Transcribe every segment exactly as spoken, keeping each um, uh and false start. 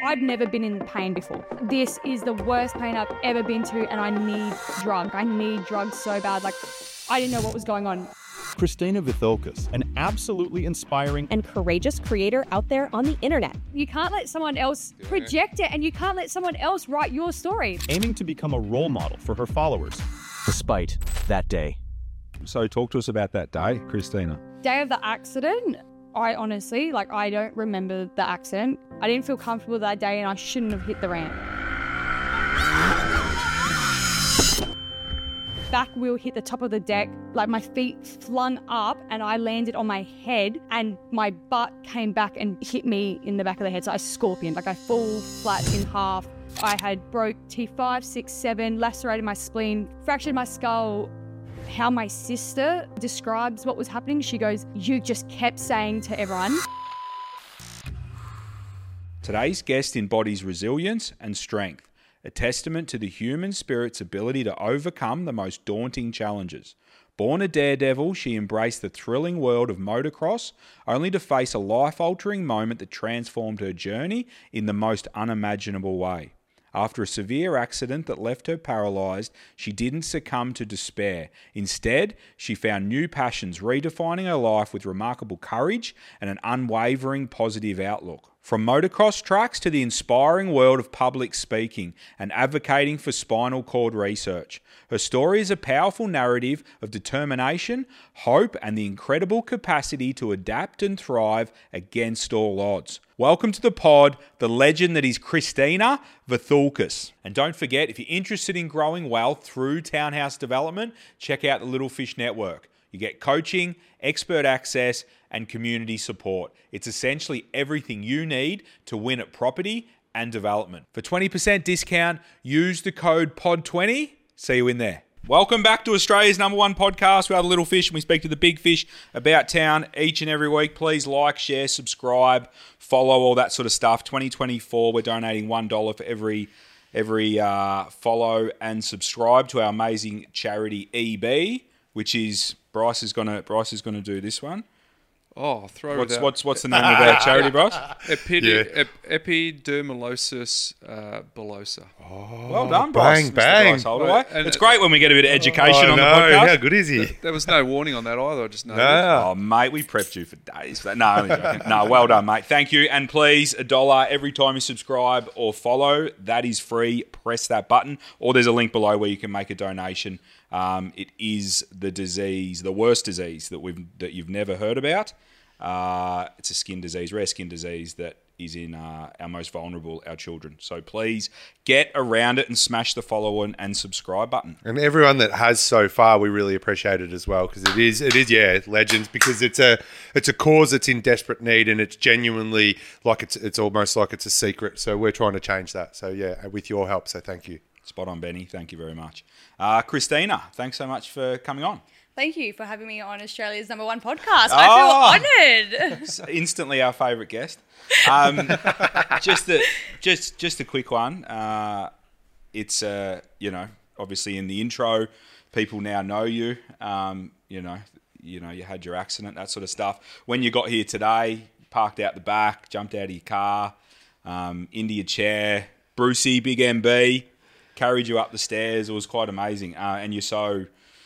I'd never been in pain before. This is the worst pain I've ever been to, and I need drugs. I need drugs so bad. Like, I didn't know what was going on. Christina Vithoulkas, an absolutely inspiring and courageous creator out there on the internet. You can't let someone else project it, and you can't let someone else write your story. aiming to become a role model for her followers, despite that day. So talk to us about that day, Christina. Day of the accident, I honestly, like, I don't remember the accident. I didn't feel comfortable that day, and I shouldn't have hit the ramp. Back wheel hit the top of the deck, like my feet flung up and I landed on my head and my butt came back and hit me in the back of the head. So I scorpioned, like I fall flat in half. I had broke T five, six, seven, lacerated my spleen, fractured my skull. How my sister describes what was happening, she goes, you just kept saying to everyone. Today's guest embodies resilience and strength, a testament to the human spirit's ability to overcome the most daunting challenges. Born a daredevil, she embraced the thrilling world of motocross, only to face a life-altering moment that transformed her journey in the most unimaginable way. After a severe accident that left her paralysed, she didn't succumb to despair. Instead, she found new passions, redefining her life with remarkable courage and an unwavering positive outlook. From motocross tracks to the inspiring world of public speaking and advocating for spinal cord research, her story is a powerful narrative of determination, hope, and the incredible capacity to adapt and thrive against all odds. Welcome to the pod, the legend that is Christina Vithoulkas. And don't forget, if you're interested in growing wealth through townhouse development, check out the Little Fish Network. You get coaching, expert access, and community support. It's essentially everything you need to win at property and development. For twenty percent discount, use the code P O D twenty. See you in there. Welcome back to Australia's number one podcast. We are the Little Fish and we speak to the big fish about town each and every week. Please like, share, subscribe, follow, all that sort of stuff. twenty twenty-four, we're donating one dollar for every every uh, follow and subscribe to our amazing charity E B, which is Bryce is gonna Bryce is gonna do this one. Oh, throw what's, it out. What's what's the name of our charity, Bryce? Epidi- ep- epidermolysis uh, bullosa. Oh, well done, Bryce. Bang, bang. Bryce Holdaway. And it's it- great when we get a bit of education Oh, on the no. podcast. How good is he? There was no warning on that either. I just know. No. Oh, mate, we prepped you for days. For that. No, only joking. No, well done, mate. Thank you. And please, a dollar every time you subscribe or follow. That is free. Press that button. Or there's a link below where you can make a donation. Um, it is the disease, the worst disease that we've that you've never heard about. Uh, it's a skin disease, rare skin disease that is in uh, our most vulnerable, our children. So please get around it and smash the follow and, and subscribe button. And everyone that has so far, we really appreciate it as well, because it is, it is, yeah, legends. Because it's a, it's a cause that's in desperate need, and it's genuinely like it's, it's almost like it's a secret. So we're trying to change that. So yeah, with your help. So thank you. Spot on, Benny. Thank you very much. Uh, Christina, thanks so much for coming on. Thank you for having me on Australia's number one podcast. I feel honoured. So instantly our favourite guest. Um, just a just just a quick one. Uh, it's uh, you know, obviously in the intro, people now know you. Um, you know, you know, you had your accident, that sort of stuff. When you got here today, parked out the back, jumped out of your car, um, into your chair, Brucey, Big M B, carried you up the stairs. It was quite amazing, uh, and you're so.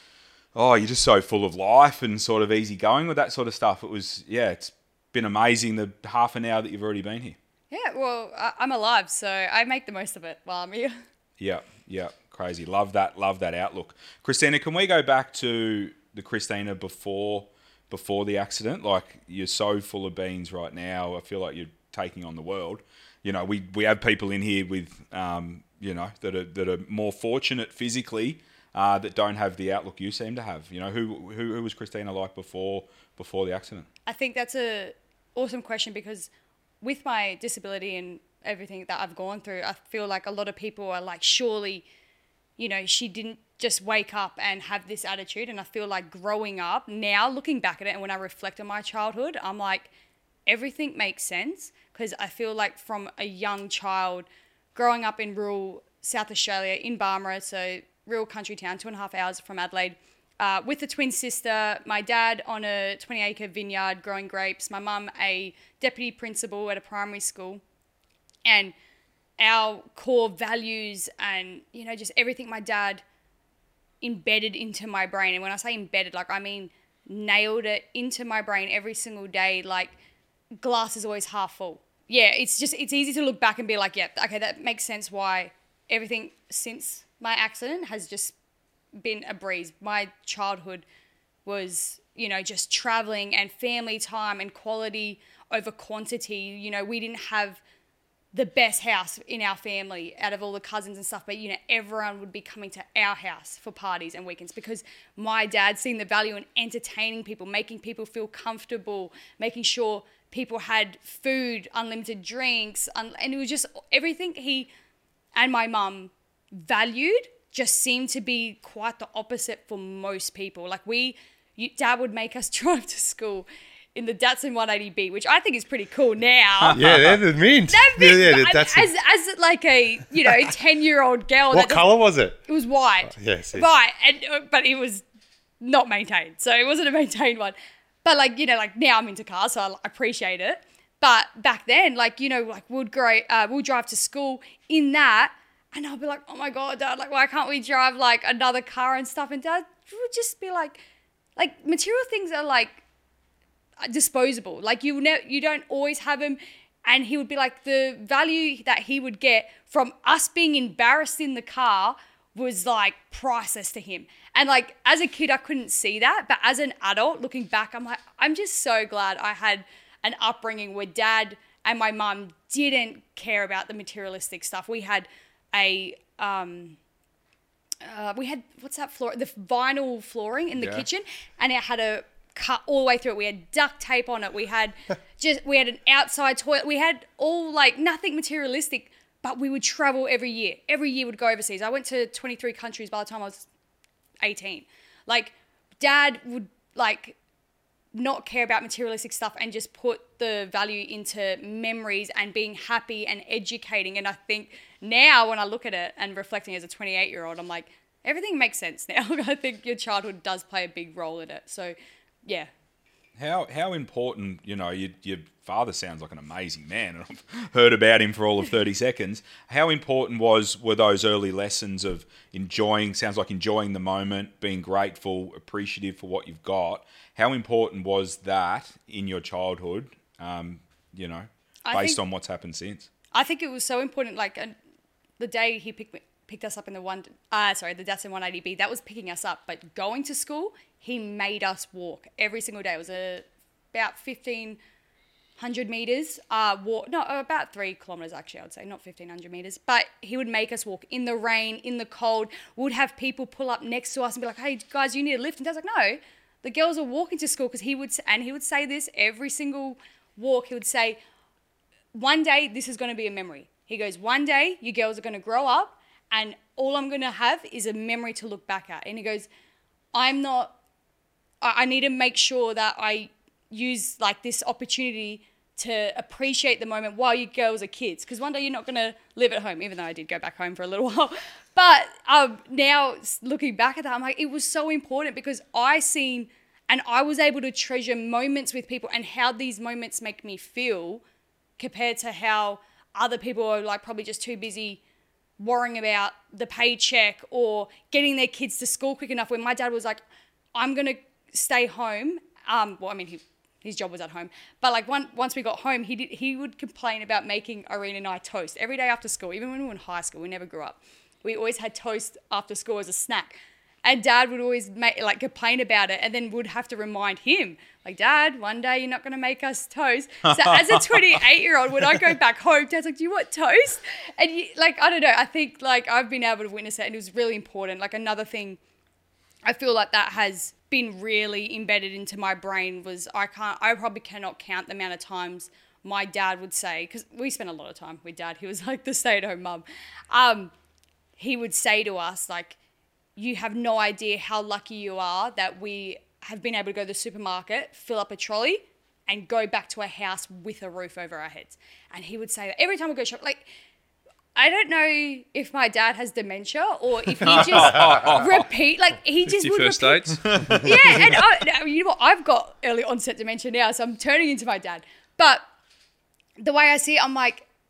Oh, you're just so full of life and sort of easy going with that sort of stuff. It was, yeah, it's been amazing the half an hour that you've already been here. Yeah, well, I- I'm alive, so I make the most of it while I'm here. Yeah, yeah, crazy. Love that, love that outlook. Christina, can we go back to the Christina before before the accident? Like, you're so full of beans right now. I feel like you're taking on the world. You know, we, we have people in here with, um, you know, that are that are more fortunate physically. Uh, that don't have the outlook you seem to have. You know, who, who who was Christina like before before the accident? I think that's a awesome question, because with my disability and everything that I've gone through, I feel like a lot of people are like, surely, you know, she didn't just wake up and have this attitude. And I feel like growing up, now looking back at it and when I reflect on my childhood, I'm like, everything makes sense, because I feel like from a young child growing up in rural South Australia in Barmera, so real country town, two and a half hours from Adelaide, uh, with a twin sister, my dad on a twenty acre vineyard growing grapes, my mum a deputy principal at a primary school. And our core values and, you know, just everything my dad embedded into my brain. And when I say embedded, like, I mean nailed it into my brain every single day. Like, glass is always half full. Yeah, it's just, it's easy to look back and be like, yeah, okay, that makes sense why everything since my accident has just been a breeze. My childhood was, you know, just traveling and family time and quality over quantity. You know, we didn't have the best house in our family out of all the cousins and stuff, but, you know, everyone would be coming to our house for parties and weekends because my dad seen the value in entertaining people, making people feel comfortable, making sure people had food, unlimited drinks, un- and it was just everything he and my mum valued just seemed to be quite the opposite for most people. Like we, you, Dad would make us drive to school in the Datsun one eighty B, which I think is pretty cool now. Yeah, they're the mint. That yeah, yeah, bit, that's as, as like a, you know, ten-year-old girl. What colour was it? It was white. Oh, yes, yes. Right, and, uh, but it was not maintained. So it wasn't a maintained one. But like, you know, like now I'm into cars, so I appreciate it. But back then, like, you know, like we'd grow, uh, we'd drive to school in that, and I'll be like, oh my God, Dad, like, why can't we drive like another car and stuff? And Dad would just be like, like material things are like disposable. Like you ne- you don't always have them. And he would be like, the value that he would get from us being embarrassed in the car was like priceless to him. And like as a kid, I couldn't see that. But as an adult looking back, I'm like, I'm just so glad I had an upbringing where Dad and my mum didn't care about the materialistic stuff. We had a, um, uh, we had, what's that floor? The vinyl flooring in the Yeah. kitchen. And it had a cut all the way through it. We had duct tape on it. We had just, we had an outside toilet. We had all like nothing materialistic, but we would travel every year. Every year we'd go overseas. I went to twenty-three countries by the time I was eighteen. Like Dad would like not care about materialistic stuff and just put the value into memories and being happy and educating. And I think now when I look at it and reflecting as a twenty-eight year old, I'm like, everything makes sense now. I think your childhood does play a big role in it. So yeah. How how important, you know, your, your father sounds like an amazing man, and I've heard about him for all of thirty seconds. How important was were those early lessons of enjoying, sounds like enjoying the moment, being grateful, appreciative for what you've got? How important was that in your childhood, um, you know, I based think- on what's happened since? I think it was so important. Like uh, the day he picked me, picked us up in the one, uh, sorry, the Datsun one eighty B, that was picking us up. But going to school, he made us walk every single day. It was a, about fifteen hundred meters, uh, walk, no, about three kilometers actually, I would say, not fifteen hundred meters. But he would make us walk in the rain, in the cold. We'd have people pull up next to us and be like, hey guys, you need a lift. And Dad's like, no, the girls are walking to school. Because he would, and he would say this every single walk. He would say, one day this is going to be a memory. He goes, one day you girls are going to grow up and all I'm going to have is a memory to look back at. And he goes, I'm not, I, I need to make sure that I use like this opportunity to appreciate the moment while you girls are kids. Because one day you're not going to live at home, even though I did go back home for a little while. But um, now looking back at that, I'm like, it was so important because I seen and I was able to treasure moments with people and how these moments make me feel compared to how other people are like probably just too busy worrying about the paycheck or getting their kids to school quick enough. When my dad was like, I'm going to stay home. Um, well, I mean, he, his job was at home. But like one, once we got home, he did, he would complain about making Irene and I toast every day after school. Even when we were in high school, we never grew up. We always had toast after school as a snack. And Dad would always make, like complain about it and then would have to remind him, like, Dad, one day you're not going to make us toast. So as a twenty-eight-year-old, when I go back home, Dad's like, do you want toast? And you, like, I don't know, I think like I've been able to witness it and it was really important. Like another thing, I feel like that has been really embedded into my brain was I can't, I probably cannot count the amount of times my dad would say, because we spent a lot of time with Dad. He was like the stay-at-home mum. Um, he would say to us, like, you have no idea how lucky you are that we have been able to go to the supermarket, fill up a trolley, and go back to a house with a roof over our heads. And he would say that every time we go shop, like, I don't know if my dad has dementia or if he just repeat, like he just would First repeat. dates. Yeah, and I, now, you know what? I've got early onset dementia now, so I'm turning into my dad. But the way I see it, I'm like,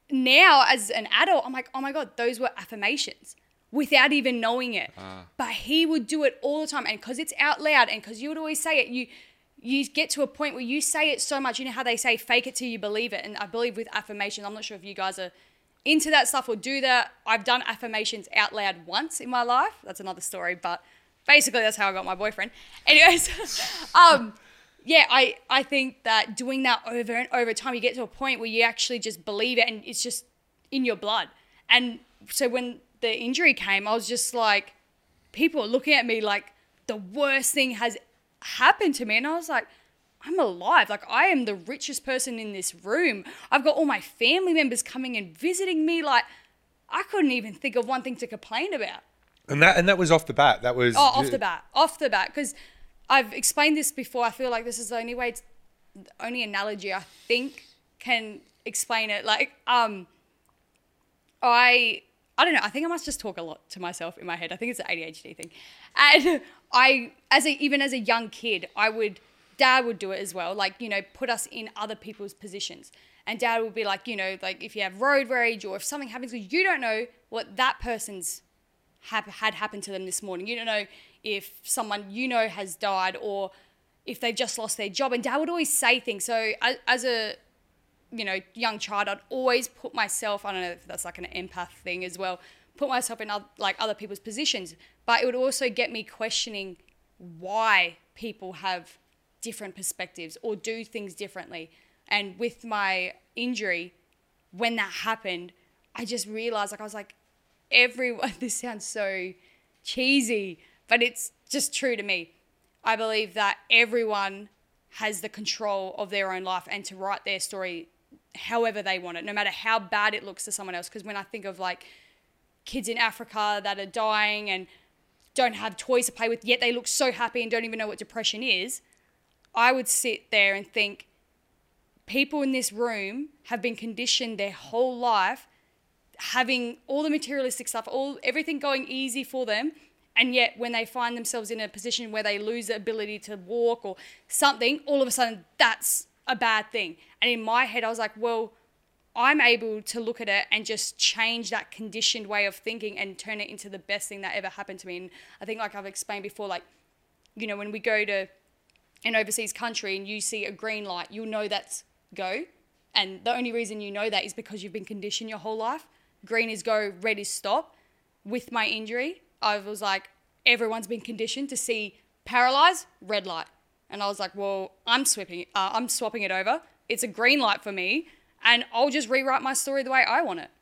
now as an adult, I'm like, oh my God, those were affirmations without even knowing it. Ah. But he would do it all the time. And because it's out loud and because you would always say it, you you get to a point where you say it so much. You know how they say, fake it till you believe it. And I believe with affirmations, I'm not sure if you guys are into that stuff or do that. I've done affirmations out loud once in my life. That's another story. But basically, that's how I got my boyfriend. Anyways, um, yeah, I, I think that doing that over and over time, you get to a point where you actually just believe it and it's just in your blood. And so when the injury came, I was just like, people were looking at me like the worst thing has happened to me. And I was like, I'm alive. Like, I am the richest person in this room. I've got all my family members coming and visiting me. Like, I couldn't even think of one thing to complain about. And that and that was off the bat. That was Oh, off the bat. Off the bat. Because I've explained this before. I feel like this is the only way, the only analogy I think can explain it. Like, um, I... I don't know. I think I must just talk a lot to myself in my head. I think it's an A D H D thing. And I, as a, even as a young kid, I would, Dad would do it as well. Like, you know, put us in other people's positions. And Dad would be like, you know, like if you have road rage or if something happens, you don't know what that person's have, had happened to them this morning. You don't know if someone you know has died or if they've just lost their job. And Dad would always say things. So as, as a, you know, young child, I'd always put myself, I don't know if that's like an empath thing as well, put myself in other, like other people's positions. But it would also get me questioning why people have different perspectives or do things differently. And with my injury, when that happened, I just realized, like, I was like, everyone, this sounds so cheesy, but it's just true to me. I believe that everyone has the control of their own life and to write their story however they want it, no matter how bad it looks to someone else. Because when I think of like kids in Africa that are dying and don't have toys to play with, yet they look so happy and don't even know what depression is, I would sit there and think, people in this room have been conditioned their whole life having all the materialistic stuff, all everything going easy for them. And yet when they find themselves in a position where they lose the ability to walk or something, all of a sudden that's a bad thing. And in my head, I was like, well, I'm able to look at it and just change that conditioned way of thinking and turn it into the best thing that ever happened to me. And I think, like I've explained before, like, you know, when we go to an overseas country and you see a green light, you'll know that's go. And the only reason you know that is because you've been conditioned your whole life. Green is go, red is stop. With my injury, I was like, everyone's been conditioned to see paralyzed, red light. And I was like, well, I'm swapping, uh, I'm swapping it over. It's a green light for me, and I'll just rewrite my story the way I want it.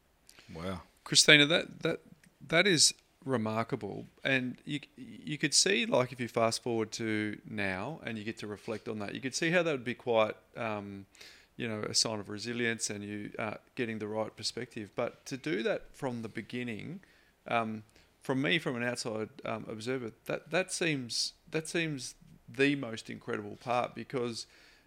Wow, Christina, that that that is remarkable, and you you could see, like, if you fast forward to now and you get to reflect on that, you could see how that would be quite, um, you know, a sign of resilience and you uh, getting the right perspective. But to do that from the beginning. Um, From me, from an outside um, observer, that, that seems that seems the most incredible part because,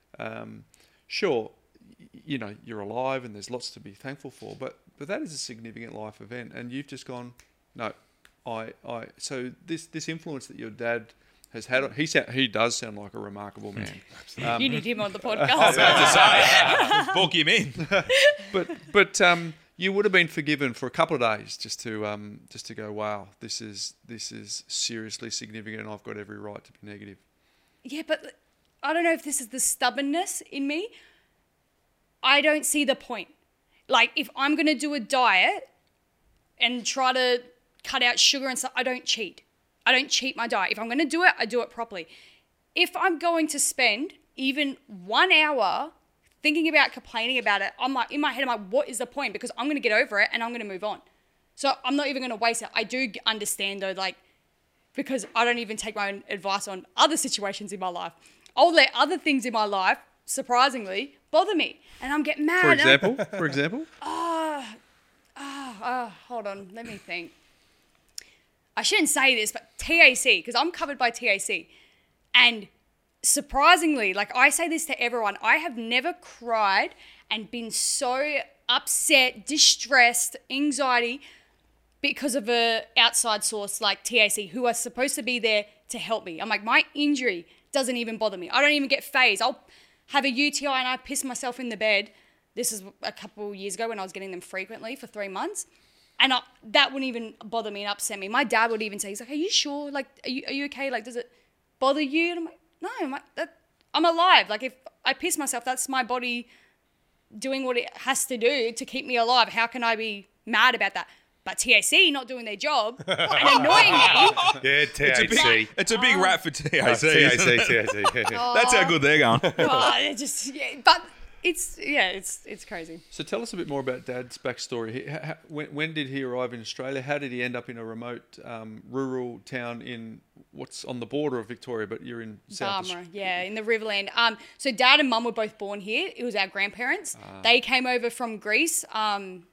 um, sure, you know, you're alive and there's lots to be thankful for, but but that is a significant life event, and you've just gone, no, I I. So this this influence that your dad has had, he sound, he does sound like a remarkable man. Um, you need him on the I was podcast. about to say, book him in. but but um. You would have been forgiven for a couple of days just to um, just to go, wow, this is this is seriously significant, and I've got every right to be negative. Yeah, but I don't know if this is the stubbornness in me. I don't see the point. Like, if I'm going to do a diet and try to cut out sugar and stuff, I don't cheat. I don't cheat my diet. If I'm going to do it, I do it properly. If I'm going to spend even one hour thinking about complaining about it, I'm like, in my head, I'm like, what is the point? Because I'm going to get over it and I'm going to move on. So I'm not even going to waste it. I do understand though, like, because I don't even take my own advice on other situations in my life. I'll let other things in my life, surprisingly, bother me. And I'm getting mad. For example? For example? Oh, oh, oh, hold on. Let me think. I shouldn't say this, but T A C, because I'm covered by T A C. And surprisingly, like I say this to everyone, I have never cried and been so upset, distressed, anxiety because of a outside source like T A C who are supposed to be there to help me. I'm like, my injury doesn't even bother me. I don't even get phased. I'll have a U T I and I piss myself in the bed This is a couple years ago when I was getting them frequently for three months. And I, that wouldn't even bother me and upset me. My dad would even say, he's like, are you sure? Like, are you, are you okay? Like, does it bother you? And I'm like, no, I'm, like, that, I'm alive. Like, if I piss myself, that's my body doing what it has to do to keep me alive. How can I be mad about that? But T A C not doing their job and annoying me. Yeah, T A C. It's a big, it's a big rap for T A C. T A isn't C, it? T A C. That's how good they're going. Oh, it just, yeah, but it's, yeah, it's it's crazy. So tell us a bit more about Dad's backstory. He, ha, when, when did he arrive in Australia? How did he end up in a remote um, rural town in what's on the border of Victoria, but you're in South Barmera, yeah, in the Riverland. Um, so Dad and Mum were both born here. It was our grandparents. Ah. They came over from Greece. Um,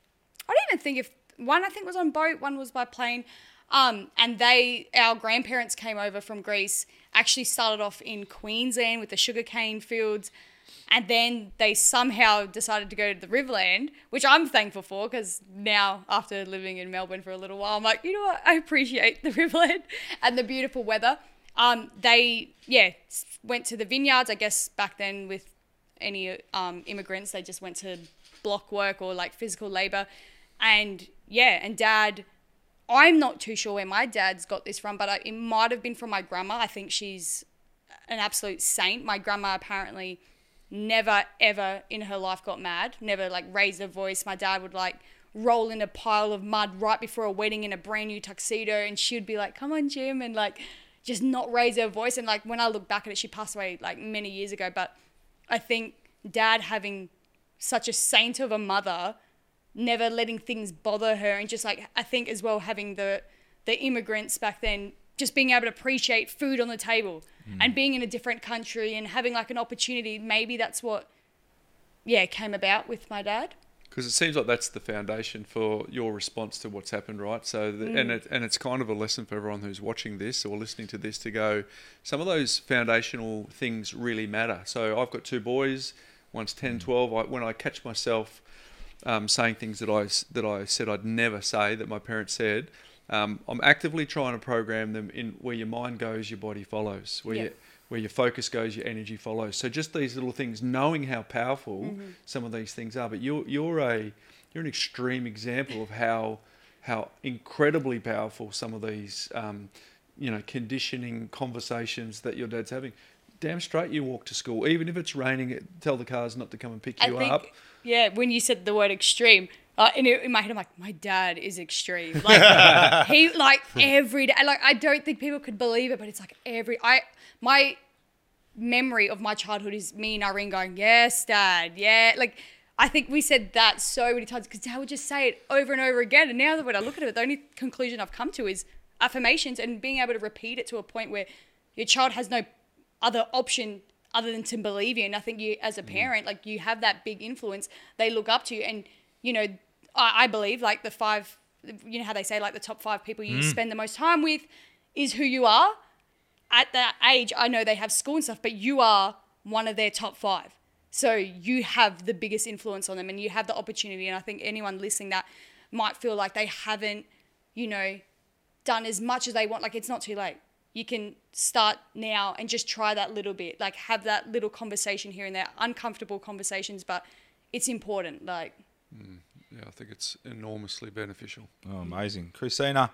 I don't even think if one I think was on boat, one was by plane. Um, and they, our grandparents came over from Greece. Actually started off in Queensland with the sugarcane fields. And then they somehow decided to go to the Riverland, which I'm thankful for because now, after living in Melbourne for a little while, I'm like, you know what? I appreciate the Riverland and the beautiful weather. Um, they, yeah, went to the vineyards. I guess back then with any um, immigrants, they just went to block work or like physical labour. And yeah, and Dad, I'm not too sure where my dad's got this from, but I, it might have been from my grandma. I think she's an absolute saint. My grandma apparently never ever in her life got mad, never like raised her voice. My dad would like roll in a pile of mud right before a wedding in a brand new tuxedo and she'd be like, come on Jim, and like just not raise her voice. And like when I look back at it, she passed away like many years ago, but I think Dad having such a saint of a mother, never letting things bother her, and just like I think as well having the the immigrants back then just being able to appreciate food on the table mm. and being in a different country and having like an opportunity. Maybe that's what, yeah, came about with my dad. Because it seems like that's the foundation for your response to what's happened, right? So, the, mm. and it, and it's kind of a lesson for everyone who's watching this or listening to this to go, some of those foundational things really matter. So I've got two boys, one's ten, twelve. I, when I catch myself um, saying things that I, that I said I'd never say that my parents said, Um, I'm actively trying to program them in where your mind goes, your body follows. Where, yep. you, where your focus goes, your energy follows. So just these little things, knowing how powerful mm-hmm. some of these things are. But you're you're a you're an extreme example of how how incredibly powerful some of these um, you know conditioning conversations that your dad's having. Damn straight, you walk to school, even if it's raining. Tell the cars not to come and pick I you think, up. Yeah, when you said the word extreme. Uh, in, in my head, I'm like, my dad is extreme. Like he, like every day. Like I don't think people could believe it, but it's like every. I my memory of my childhood is me and Irene going, "Yes, Dad, yeah." Like I think we said that so many times because Dad would just say it over and over again. And now that when I look at it, the only conclusion I've come to is affirmations and being able to repeat it to a point where your child has no other option other than to believe you. And I think you, as a parent, like you have that big influence. They look up to you, and you know. I believe like the five, you know how they say like the top five people you mm. spend the most time with is who you are. At that age, I know they have school and stuff, but you are one of their top five. So you have the biggest influence on them and you have the opportunity. And I think anyone listening that might feel like they haven't, you know, done as much as they want. Like it's not too late. You can start now and just try that little bit, like have that little conversation here and there, uncomfortable conversations, but it's important. Like, mm. Yeah, I think it's enormously beneficial. Oh, amazing. Christina,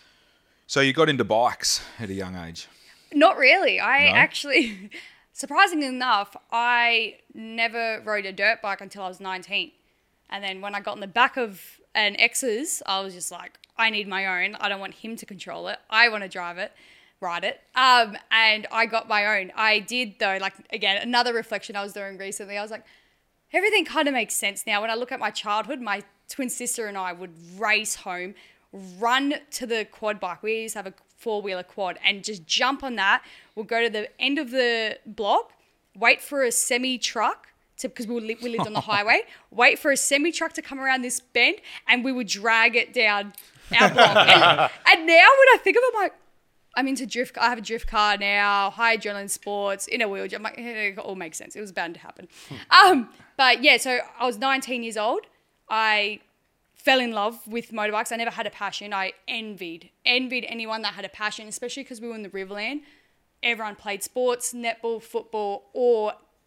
so you got into bikes at a young age? Not really. I No? actually, surprisingly enough, I never rode a dirt bike until I was nineteen. And then when I got in the back of an ex's, I was just like, I need my own. I don't want him to control it. I want to drive it, ride it. Um, and I got my own. I did, though, like, again, another reflection I was doing recently. I was like, everything kind of makes sense now. When I look at my childhood, my twin sister and I would race home, run to the quad bike. We used to have a four-wheeler quad and just jump on that. We'll go to the end of the block, wait for a semi-truck, to because we, li- we lived on the highway, wait for a semi-truck to come around this bend, and we would drag it down our block. and, and now when I think of it, I'm like, I'm into drift. I have a drift car now, high adrenaline sports, in a wheelchair. I'm like, it all makes sense. It was bound to happen. um, but yeah, so I was nineteen years old. I fell in love with motorbikes. I never had a passion. I envied, envied anyone that had a passion, especially because we were in the Riverland. Everyone played sports, netball, football, or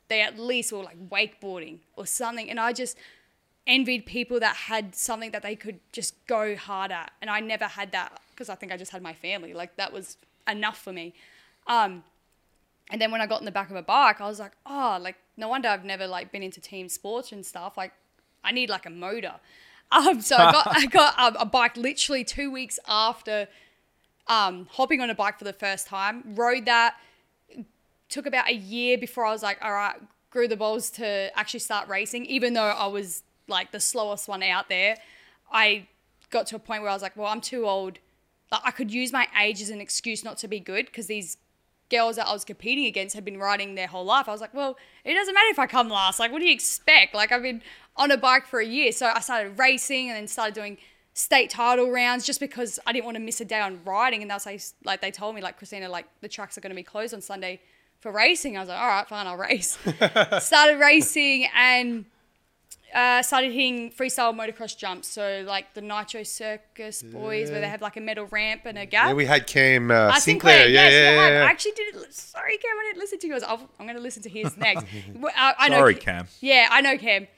they at least were like wakeboarding or something. And I just envied people that had something that they could just go hard at. And I never had that because I think I just had my family. Like that was enough for me. Um, and then when I got in the back of a bike, I was like, oh, like no wonder I've never like been into team sports and stuff. Like I need like a motor. Um, so I got I got um, a bike literally two weeks after um, hopping on a bike for the first time. Rode that. Took about a year before I was like, all right, grew the balls to actually start racing. Even though I was like the slowest one out there, I got to a point where I was like, well, I'm too old. Like I could use my age as an excuse not to be good because these girls that I was competing against had been riding their whole life. I was like, well, it doesn't matter if I come last. Like, what do you expect? Like, I've been on a bike for a year. So I started racing and then started doing state title rounds just because I didn't want to miss a day on riding. And that's like, like they told me, like, Christina, like the tracks are going to be closed on Sunday for racing. I was like, all right, fine, I'll race. Started racing and uh, started hitting freestyle motocross jumps. So like the Nitro Circus boys, yeah. where they have like a metal ramp and a gap. Yeah, we had Cam uh, uh, Sinclair. Sinclair. Yeah, yes, yeah, yeah, yeah. I actually did. Sorry, Cam, I didn't listen to yours. I'll, I'm going to listen to his next. I, I know Sorry, Cam. Yeah, I know Cam.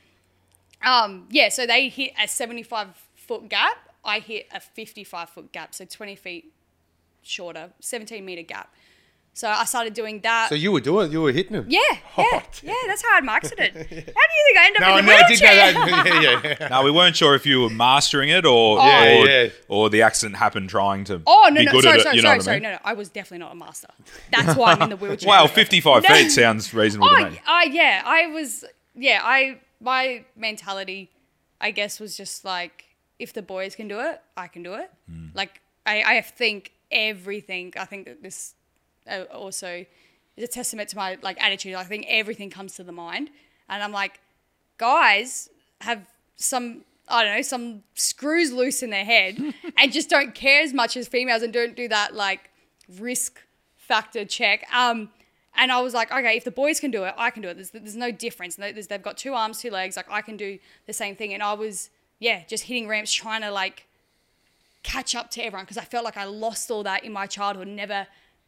Um, yeah, so they hit a seventy-five foot gap. I hit a fifty-five foot gap, so twenty feet shorter, seventeen meter gap. So I started doing that. So you were doing, you were hitting him. Yeah, yeah, Oh, yeah. That's how I had my accident. How do you think I ended up No, in the no, I did know wheelchair? that. yeah, yeah, yeah. No, we weren't sure if you were mastering it or Yeah, or, yeah. or the accident happened trying to Oh no, be no, good sorry, at sorry, it. You know sorry, what sorry. I mean? No, no, I was definitely not a master. That's why I'm in the wheelchair. Wow, fifty-five No. feet sounds reasonable Oh, to me. uh, yeah, I was. Yeah, I my mentality, I guess, was just like, if the boys can do it, I can do it. Mm. Like I, I think everything. I think that this uh, also is a testament to my like attitude. I think everything comes to the mind, and I'm like, guys have some. I don't know, some screws loose in their head and just don't care as much as females and don't do that like risk factor check. Um, and I was like, okay, if the boys can do it, I can do it. There's, there's no difference. There's, they've got two arms, two legs. Like I can do the same thing. And I was, yeah, just hitting ramps, trying to like catch up to everyone because I felt like I lost all that in my childhood, never,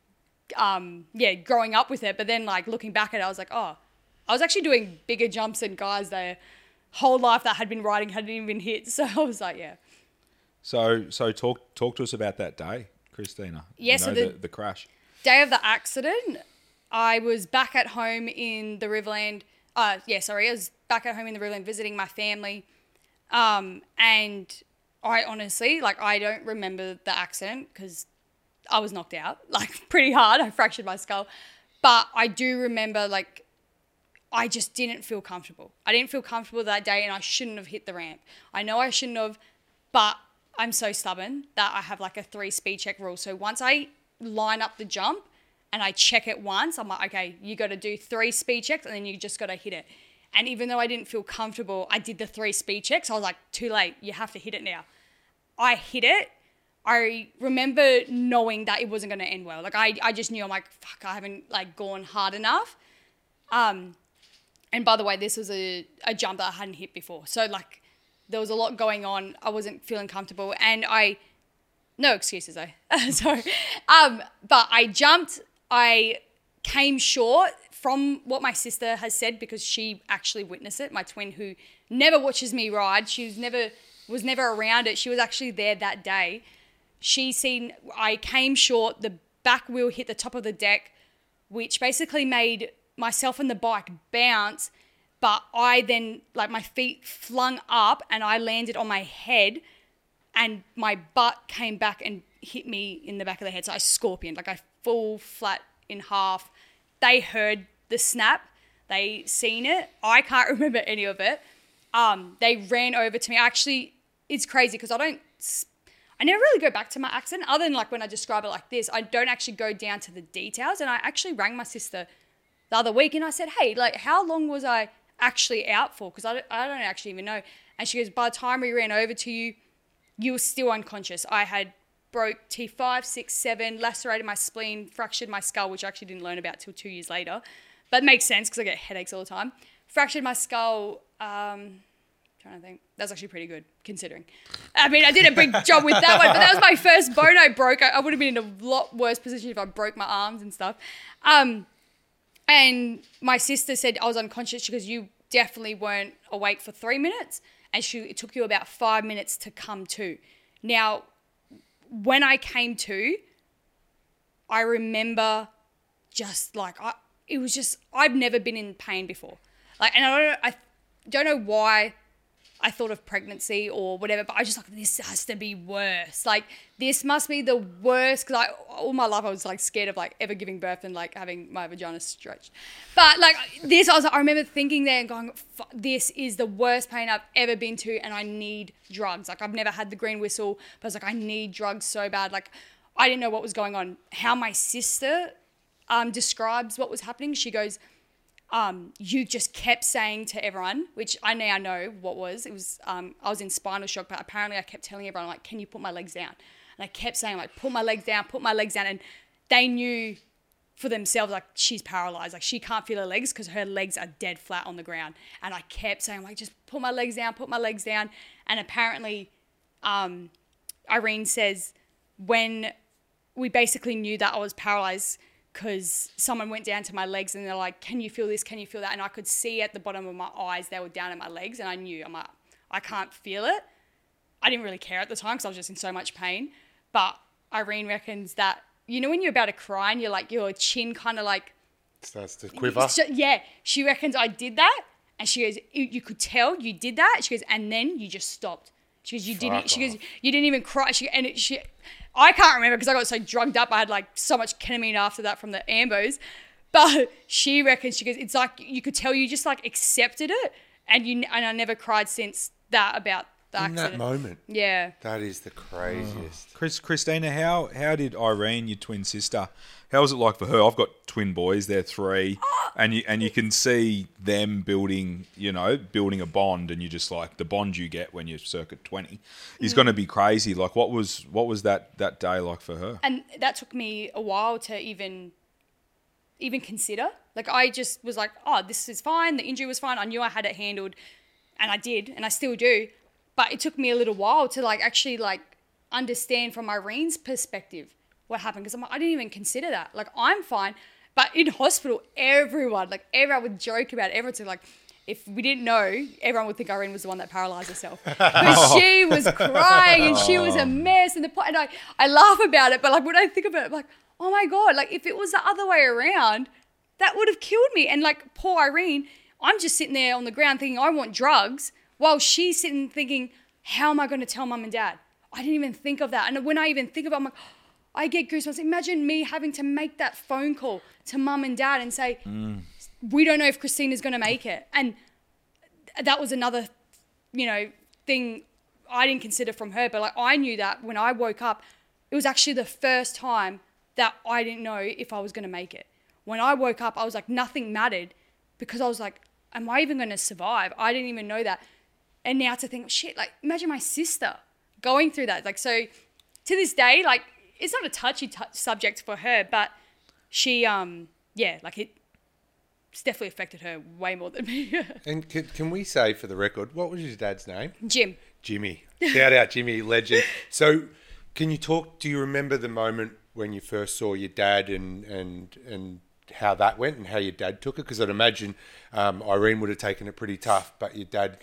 um, yeah, growing up with it. But then like looking back at it, I was like, oh, I was actually doing bigger jumps than guys their whole life that had been riding hadn't even hit. So I was like, yeah. So so talk talk to us about that day, Christina. Yeah, you so know, the- the, the crash. Day of the accident, I was back at home in the Riverland. Uh, yeah, sorry, I was back at home in the Riverland visiting my family. Um, and I honestly, like, I don't remember the accident because I was knocked out, like, pretty hard. I fractured my skull. But I do remember, like, I just didn't feel comfortable. I didn't feel comfortable that day and I shouldn't have hit the ramp. I know I shouldn't have, but I'm so stubborn that I have, like, a three speed check rule. So once I line up the jump and I check it once, I'm like, okay, you got to do three speed checks and then you just got to hit it. And even though I didn't feel comfortable, I did the three speed checks. I was like, too late. You have to hit it now. I hit it. I remember knowing that it wasn't going to end well. Like I, I just knew, I'm like, fuck, I haven't like gone hard enough. Um, and by the way, this was a, a jump that I hadn't hit before. So like there was a lot going on. I wasn't feeling comfortable and I, no excuses though. Sorry. Um, but I jumped, I came short from what my sister has said because she actually witnessed it. My twin who never watches me ride. She was never, was never around it. She was actually there that day. She seen, I came short, the back wheel hit the top of the deck, which basically made myself and the bike bounce. But I then, like my feet flung up and I landed on my head and my butt came back and hit me in the back of the head. So I scorpioned, like I full flat in half. They heard the snap. They seen it. I can't remember any of it. Um, they ran over to me. Actually, it's crazy because I don't, I never really go back to my accident other than like when I describe it like this. I don't actually go down to the details. And I actually rang my sister the other week and I said, hey, like how long was I actually out for? Because I don't, I don't actually even know. And she goes, by the time we ran over to you, you were still unconscious. I had broke T five, six, seven, lacerated my spleen, fractured my skull, which I actually didn't learn about till two years later. But it makes sense because I get headaches all the time. Fractured my skull. Um, trying to think. That's actually pretty good considering. I mean, I did a big job with that one, but that was my first bone I broke. I, I would have been in a lot worse position if I broke my arms and stuff. Um, And my sister said I was unconscious. She goes, you definitely weren't awake for three minutes. And she, it took you about five minutes to come to. Now, when I came to, I remember just like, I, it was just, I've never been in pain before. Like, and I don't, I don't know why I thought of pregnancy or whatever, but I just like, this has to be worse. Like, this must be the worst, because I, all my life I was like scared of like ever giving birth and like having my vagina stretched. But like this, I was like, I remember thinking there and going, this is the worst pain I've ever been to, and I need drugs. Like, I've never had the green whistle, but I was like, I need drugs so bad. Like, I didn't know what was going on. How my sister um, describes what was happening, she goes, Um, you just kept saying to everyone, which I now know what was, it was, um, I was in spinal shock, but apparently I kept telling everyone, like, can you put my legs down? And I kept saying, like, put my legs down, put my legs down. And they knew for themselves, like, she's paralyzed. Like, she can't feel her legs because her legs are dead flat on the ground. And I kept saying, like, just put my legs down, put my legs down. And apparently, um, Irene says when we basically knew that I was paralyzed, because someone went down to my legs and they're like, can you feel this? Can you feel that? And I could see at the bottom of my eyes, they were down at my legs, and I knew, I'm like, I can't feel it. I didn't really care at the time because I was just in so much pain. But Irene reckons that, you know, when you're about to cry and you're like, your chin kind of like starts to quiver. Yeah. She reckons I did that. And she goes, you, you could tell you did that. She goes, and then you just stopped. She goes, you Fuck didn't, she off. goes, you didn't even cry. She, and it, she, I can't remember because I got so drugged up. I had like so much ketamine after that from the ambos. But she reckons, she goes, it's like you could tell you just like accepted it. And you and I never cried since that about the In accident. that moment. Yeah. That is the craziest. Chris, Christina, how how did Irene, your twin sister, how was it like for her? I've got twin boys; they're three, and you and you can see them building, you know, building a bond, and you just like the bond you get when you're circa twenty is going to be crazy. Like, what was what was that that day like for her? And that took me a while to even even consider. Like, I just was like, oh, this is fine. The injury was fine. I knew I had it handled, and I did, and I still do. But it took me a little while to like actually like understand from Irene's perspective what happened, because I'm like, I didn't even consider that. Like, I'm fine. But in hospital, everyone, like everyone would joke about it. Everyone's like, if we didn't know, everyone would think Irene was the one that paralyzed herself. Because she was crying and she was a mess. And, the, and I, I laugh about it, but like when I think about it, I'm like, oh my God, like if it was the other way around, that would have killed me. And like poor Irene, I'm just sitting there on the ground thinking I want drugs, while she's sitting thinking, how am I going to tell mum and dad? I didn't even think of that. And when I even think of it, I'm like, I get goosebumps. Imagine me having to make that phone call to mum and dad and say, mm. we don't know if Christina's going to make it. And that was another, you know, thing I didn't consider from her. But like, I knew that when I woke up, it was actually the first time that I didn't know if I was going to make it. When I woke up, I was like, nothing mattered, because I was like, am I even going to survive? I didn't even know that. And now to think, shit, like, imagine my sister going through that. Like, so to this day, like, it's not a touchy t- subject for her, but she, um, yeah, like, it, it's definitely affected her way more than me. And can, can we say, for the record, what was his dad's name? Jim. Jimmy. Shout out, Jimmy, legend. So can you talk, do you remember the moment when you first saw your dad and, and, and how that went and how your dad took it? Because I'd imagine um, Irene would have taken it pretty tough, but your dad,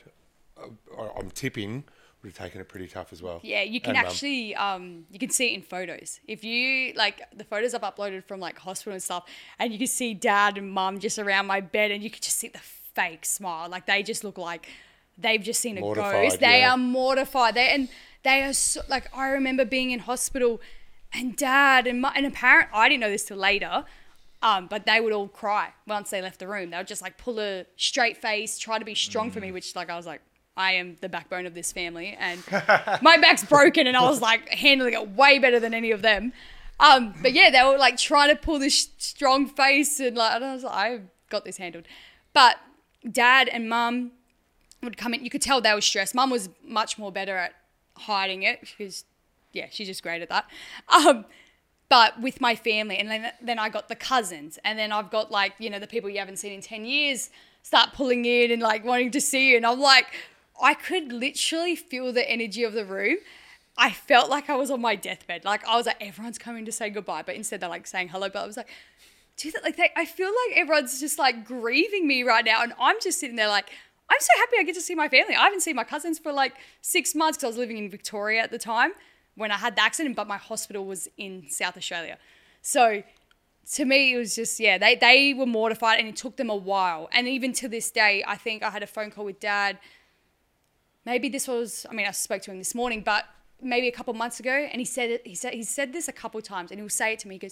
I'm tipping, would have taken it pretty tough as well. Yeah, you can And, um, actually, um, you can see it in photos. If you, like, the photos I've uploaded from, like, hospital and stuff, and you can see dad and mum just around my bed, and you can just see the fake smile. Like, they just look like they've just seen a Mortified, ghost. They yeah. are mortified. They And they are, so, like, I remember being in hospital, and dad and, mu- and a parent, I didn't know this till later, Um, but they would all cry once they left the room. They would just like pull a straight face, try to be strong for me, which like I was like, I am the backbone of this family, and my back's broken, and I was like handling it way better than any of them. Um, but yeah, they were like trying to pull this strong face, and like and I was like, I've got this handled. But dad and mum would come in. You could tell they were stressed. Mum was much more better at hiding it because, yeah, she's just great at that. Um, But with my family, and then then I got the cousins, and then I've got like, you know, the people you haven't seen in ten years start pulling in and like wanting to see you. And I'm like, I could literally feel the energy of the room. I felt like I was on my deathbed. Like I was like, everyone's coming to say goodbye. But instead they're like saying hello. But I was like, do that. Like, they, I feel like everyone's just like grieving me right now. And I'm just sitting there like, I'm so happy I get to see my family. I haven't seen my cousins for like six months because I was living in Victoria at the time when I had the accident, but my hospital was in South Australia. So to me, it was just, yeah, they, they were mortified and it took them a while. And even to this day, I think I had a phone call with Dad. Maybe this was, I mean, I spoke to him this morning, but maybe a couple months ago. And he said it, he said, he said this a couple times and he'll say it to me. He goes,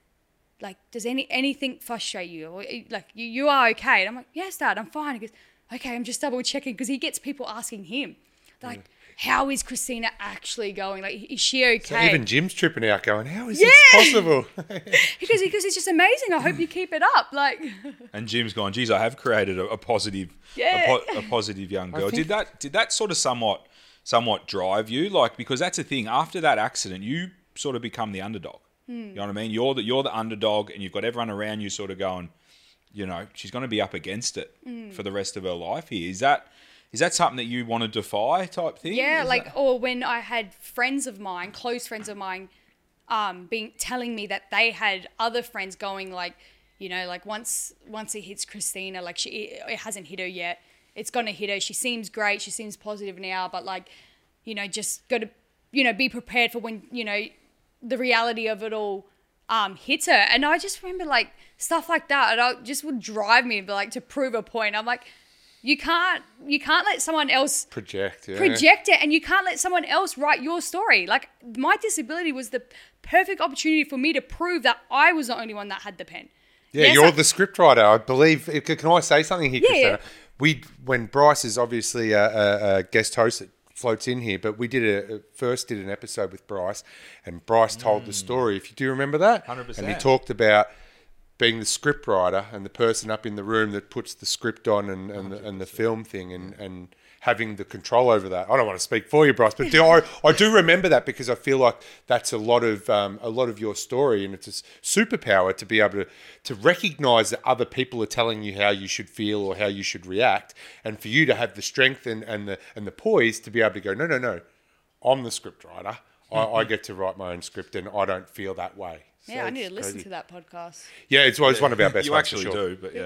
like, does any anything frustrate you? Or, like, you, you are okay? And I'm like, yes, Dad, I'm fine. He goes, okay, I'm just double checking because he gets people asking him, They're like, how is Christina actually going? Like, is she okay? So even Jim's tripping out going, how is Yeah. this possible? He goes, because it's just amazing. I hope you keep it up. Like, And Jim's gone, geez, I have created a, a positive, Yeah. a, po- a positive young girl. think- Did that, did that sort of somewhat, somewhat drive you? Like, because that's the thing. After that accident, you sort of become the underdog. You know what I mean? You're the you're the underdog, and you've got everyone around you sort of going, you know, she's going to be up against it for the rest of her life here. Is that is that something that you want to defy type thing? yeah, Is like, that- or when I had friends of mine, close friends of mine, um, being telling me that they had other friends going like, you know, like once once it hits Christina, like she it hasn't hit her yet. It's gonna hit her. She seems great. She seems positive now, but like, you know, just got to, you know, be prepared for when, you know, the reality of it all um, hits her. And I just remember like stuff like that, and I just would drive me like to prove a point. I'm like, you can't you can't let someone else Project, yeah. project it, and you can't let someone else write your story. Like, my disability was the perfect opportunity for me to prove that I was the only one that had the pen. Yeah, Yes, you're I- the scriptwriter. I believe. Can I say something here, Yeah, Christina? yeah. We, when Bryce is obviously a, a, a guest host that floats in here, but we did a first did an episode with Bryce, and Bryce told the story. If you do remember that, one hundred percent. And he talked about being the scriptwriter and the person up in the room that puts the script on and, and, the, and the film thing and, and having the control over that. I don't want to speak for you, Bryce, but do, I, I do remember that because I feel like that's a lot of um, a lot of your story, and it's a superpower to be able to, to recognise that other people are telling you how you should feel or how you should react, and for you to have the strength and, and the and the poise to be able to go, no, no, no, I'm the scriptwriter. I, I get to write my own script, and I don't feel that way. So Yeah, I need it's to listen crazy. to that podcast. Yeah, it's, well, it's one of our best you ones for actually sure. do, but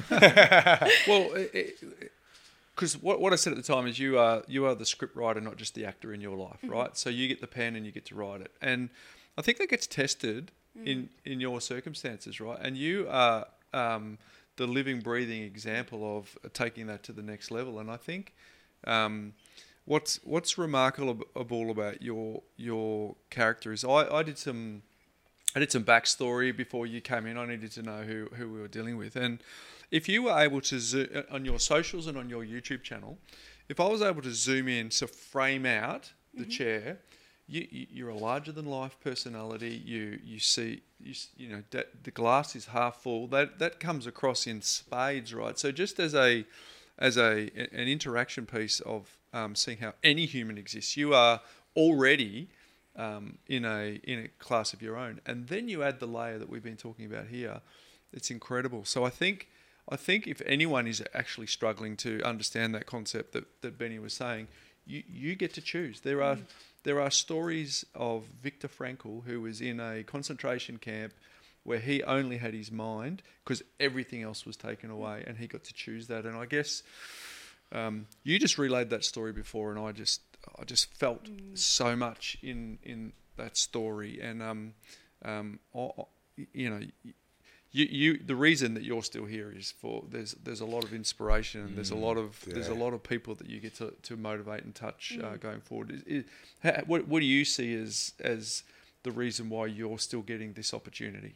yeah. Well, because what, what I said at the time is you are you are the script writer, not just the actor in your life, right? So you get the pen and you get to write it, and I think that gets tested in in your circumstances, right? And you are um, the living, breathing example of taking that to the next level. And I think um, what's what's remarkable about your your character is I, I did some. I did some backstory before you came in. I needed to know who, who we were dealing with. And if you were able to, zo- on your socials and on your YouTube channel, if I was able to zoom in to frame out the chair, you, you, you're a larger-than-life personality. You you see, you, s- you know, that the glass is half full. That that comes across in spades, right? So just as a as a an interaction piece of um, seeing how any human exists, you are already... Um, in a in a class of your own, and then you add the layer that we've been talking about here. It's incredible. So I think I think if anyone is actually struggling to understand that concept that, that Benny was saying, you, you get to choose. There are there are stories of Viktor Frankl, who was in a concentration camp where he only had his mind because everything else was taken away, and he got to choose that. And I guess um, you just relayed that story before, and I just I just felt mm. so much in, in that story, and um, um, I, you know, you, you the reason that you're still here is for there's there's a lot of inspiration, and mm. there's a lot of yeah. there's a lot of people that you get to, to motivate and touch mm. uh, going forward. Is, is, how, what what do you see as as the reason why you're still getting this opportunity?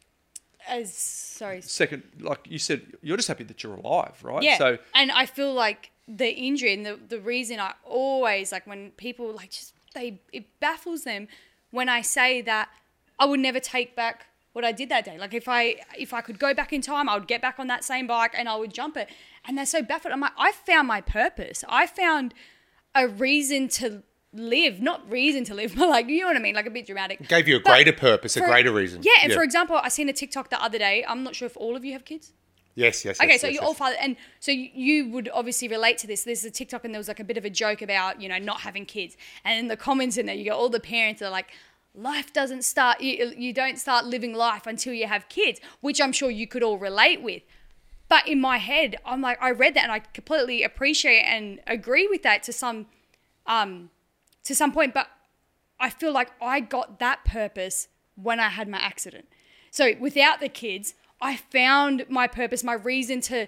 As sorry, Second, like you said, you're just happy that you're alive, right? yeah. So And I feel like the injury and the the reason I always like when people like just they it baffles them when I say that I would never take back what I did that day. Like if I if I could go back in time, I would get back on that same bike and I would jump it. And they're so baffled. I'm like, I found my purpose. I found a reason to live, not reason to live, but like, you know what I mean? Like a bit dramatic. It gave you a But greater purpose, a for- greater reason. Yeah, and for example, I seen a TikTok the other day. I'm not sure if all of you have kids. Yes, yes. Okay, yes, so yes, you're yes. all father, and so you, you would obviously relate to this. There's a TikTok, and there was like a bit of a joke about, you know, not having kids, and in the comments in there, you got all the parents that are like, life doesn't start, you, you don't start living life until you have kids, which I'm sure you could all relate with. But in my head, I'm like, I read that and I completely appreciate and agree with that to some, um, to some point. But I feel like I got that purpose when I had my accident. So without the kids, I found my purpose, my reason to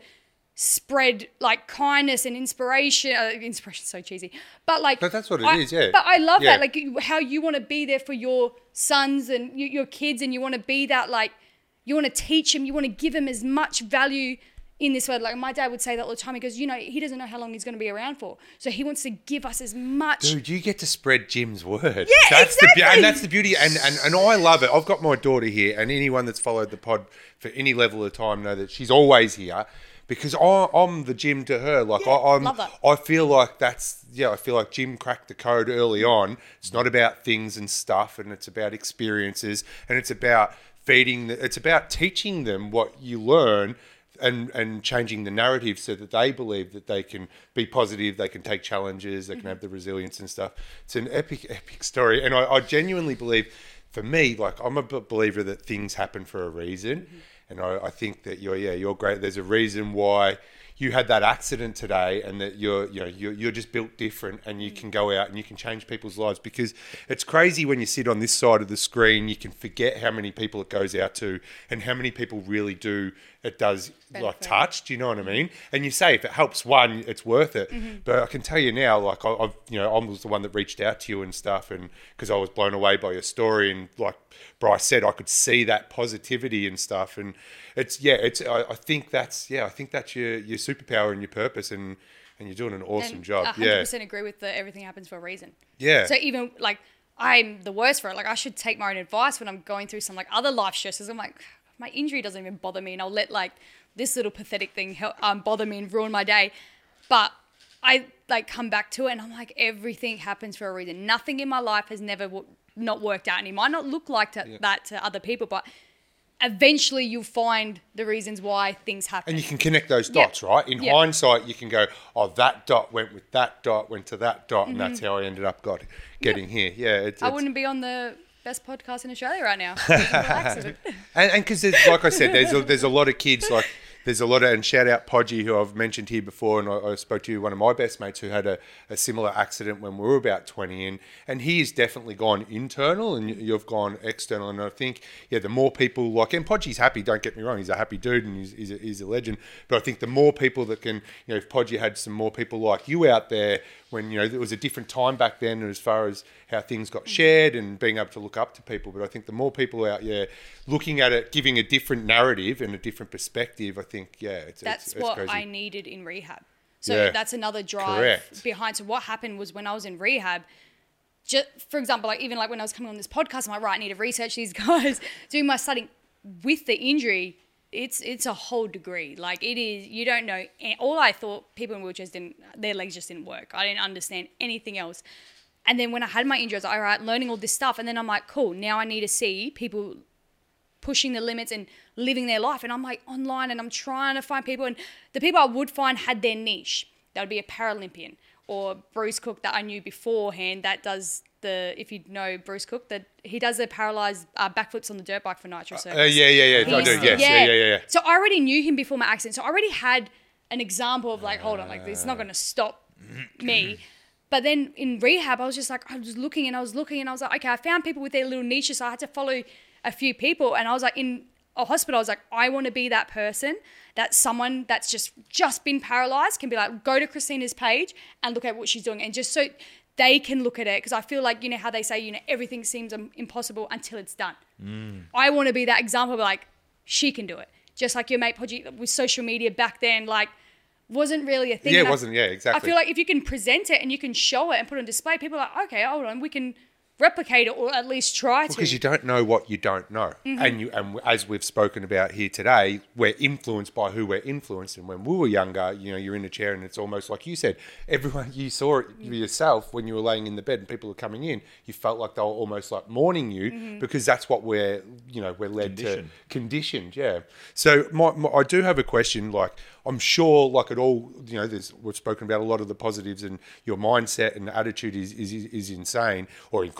spread like kindness and inspiration. Uh, inspiration's so cheesy, but like, But that's what it I, is, yeah. But I love Yeah. that, like you- how you want to be there for your sons and y- your kids, and you want to be that, like, you want to teach them, you want to give them as much value in this world. Like my dad would say that all the time. He goes, you know, he doesn't know how long he's going to be around for, so he wants to give us as much. Dude, you get to spread Jim's word. Yeah, that's the exactly. be- and that's the beauty. And, and and I love it. I've got my daughter here, and anyone that's followed the pod for any level of time know that she's always here because I, I'm the Jim to her. Like Yeah, I, I'm, love that. I feel like that's yeah. I feel like Jim cracked the code early on. It's not about things and stuff, and it's about experiences, and it's about feeding. The, it's about teaching them what you learn. And, and changing the narrative so that they believe that they can be positive, they can take challenges, they can have the resilience and stuff. It's an epic, epic story. And I, I genuinely believe, for me, like I'm a b- believer that things happen for a reason. Mm-hmm. And I, I think that you're, yeah, you're great. There's a reason why you had that accident today, and that you're, you know, you're, you're just built different, and you can go out and you can change people's lives. Because it's crazy when you sit on this side of the screen, you can forget how many people it goes out to, and how many people really do it does like Benefit. touch. Do you know what I mean? And you say if it helps one, it's worth it. Mm-hmm. But I can tell you now, like I, I've, you know, I was the one that reached out to you and stuff, and because I was blown away by your story, and like Bryce said, I could see that positivity and stuff. And it's yeah, it's I, I think that's yeah, I think that's your your superpower and your purpose, and and you're doing an awesome And job. I one hundred Yeah, percent agree with the everything happens for a reason. yeah. So even like I'm the worst for it. Like I should take my own advice when I'm going through some like other life stresses. I'm like, my injury doesn't even bother me, and I'll let like this little pathetic thing help, um, bother me and ruin my day. But I like come back to it, and I'm like, everything happens for a reason. Nothing in my life has never w- not worked out, and it might not look like to, Yeah. that to other people, but eventually you'll find the reasons why things happen. And you can connect those Yeah. dots, right? In Yeah. hindsight, you can go, oh, that dot went with that dot, went to that dot, and that's how I ended up got getting here. Yeah, it's, I it's- wouldn't be on the best podcast in Australia right now. It was a accident. And because, like I said, there's a, there's a lot of kids, like, there's a lot of, and shout out Podgy, who I've mentioned here before, and I, I spoke to one of my best mates who had a, a similar accident when we were about twenty, and, and he has definitely gone internal, and you've gone external, and I think, yeah, the more people, like, and Podgy's happy, don't get me wrong, he's a happy dude, and he's, he's, a, he's a legend, but I think the more people that can, you know, if Podgy had some more people like you out there, when, you know, there was a different time back then as far as how things got shared and being able to look up to people. But I think the more people out there looking at it, giving a different narrative and a different perspective, I think, yeah, it's That's it's, it's what crazy. I needed in rehab. So Yeah. that's another drive Correct. behind. So what happened was when I was in rehab, just for example, like even like when I was coming on this podcast, I'm like, right, I need to research these guys, doing my studying with the injury. It's it's a whole degree. Like it is, you don't know. All I thought people in wheelchairs didn't, their legs just didn't work. I didn't understand anything else. And then when I had my injury, I was like, all right, learning all this stuff. And then I'm like, cool, now I need to see people pushing the limits and living their life. And I'm like online and I'm trying to find people. And the people I would find had their niche. That would be a Paralympian or Bruce Cook that I knew beforehand that does the, if you know Bruce Cook, that he does the paralyzed uh, backflips on the dirt bike for Nitro Circus. Uh, yeah, yeah, yeah. I do. He's- Yes. Yeah, yeah, yeah. yeah. So I already knew him before my accident. So I already had an example of like, hold on, like this is not going to stop me. But then in rehab, I was just like, I was looking and I was looking and I was like, okay, I found people with their little niches. So I had to follow a few people. And I was like, in a hospital, I was like, I want to be that person, that someone that's just, just been paralyzed can be like, go to Christina's page and look at what she's doing. And just so they can look at it. Because I feel like, you know, how they say, you know, everything seems um, impossible until it's done. Mm. I want to be that example of like, she can do it. Just like your mate Podgy with social media back then, like, wasn't really a thing. Yeah, And it I- wasn't. Yeah, exactly. I feel like if you can present it and you can show it and put it on display, people are like, okay, hold on, we can replicate it or at least try to. Because you don't know what you don't know, Mm-hmm. and you and as we've spoken about here today, we're influenced by who we're influenced. And when we were younger, you know, you're in a chair, and it's almost like you said, everyone you saw it yourself when you were laying in the bed and people were coming in, you felt like they were almost like mourning you Mm-hmm. because that's what we're, you know, we're led Conditioned. to conditioned. Yeah. So my, my, I do have a question. Like I'm sure, like it all, you know, there's we've spoken about a lot of the positives, and your mindset and attitude is is is insane or incredible.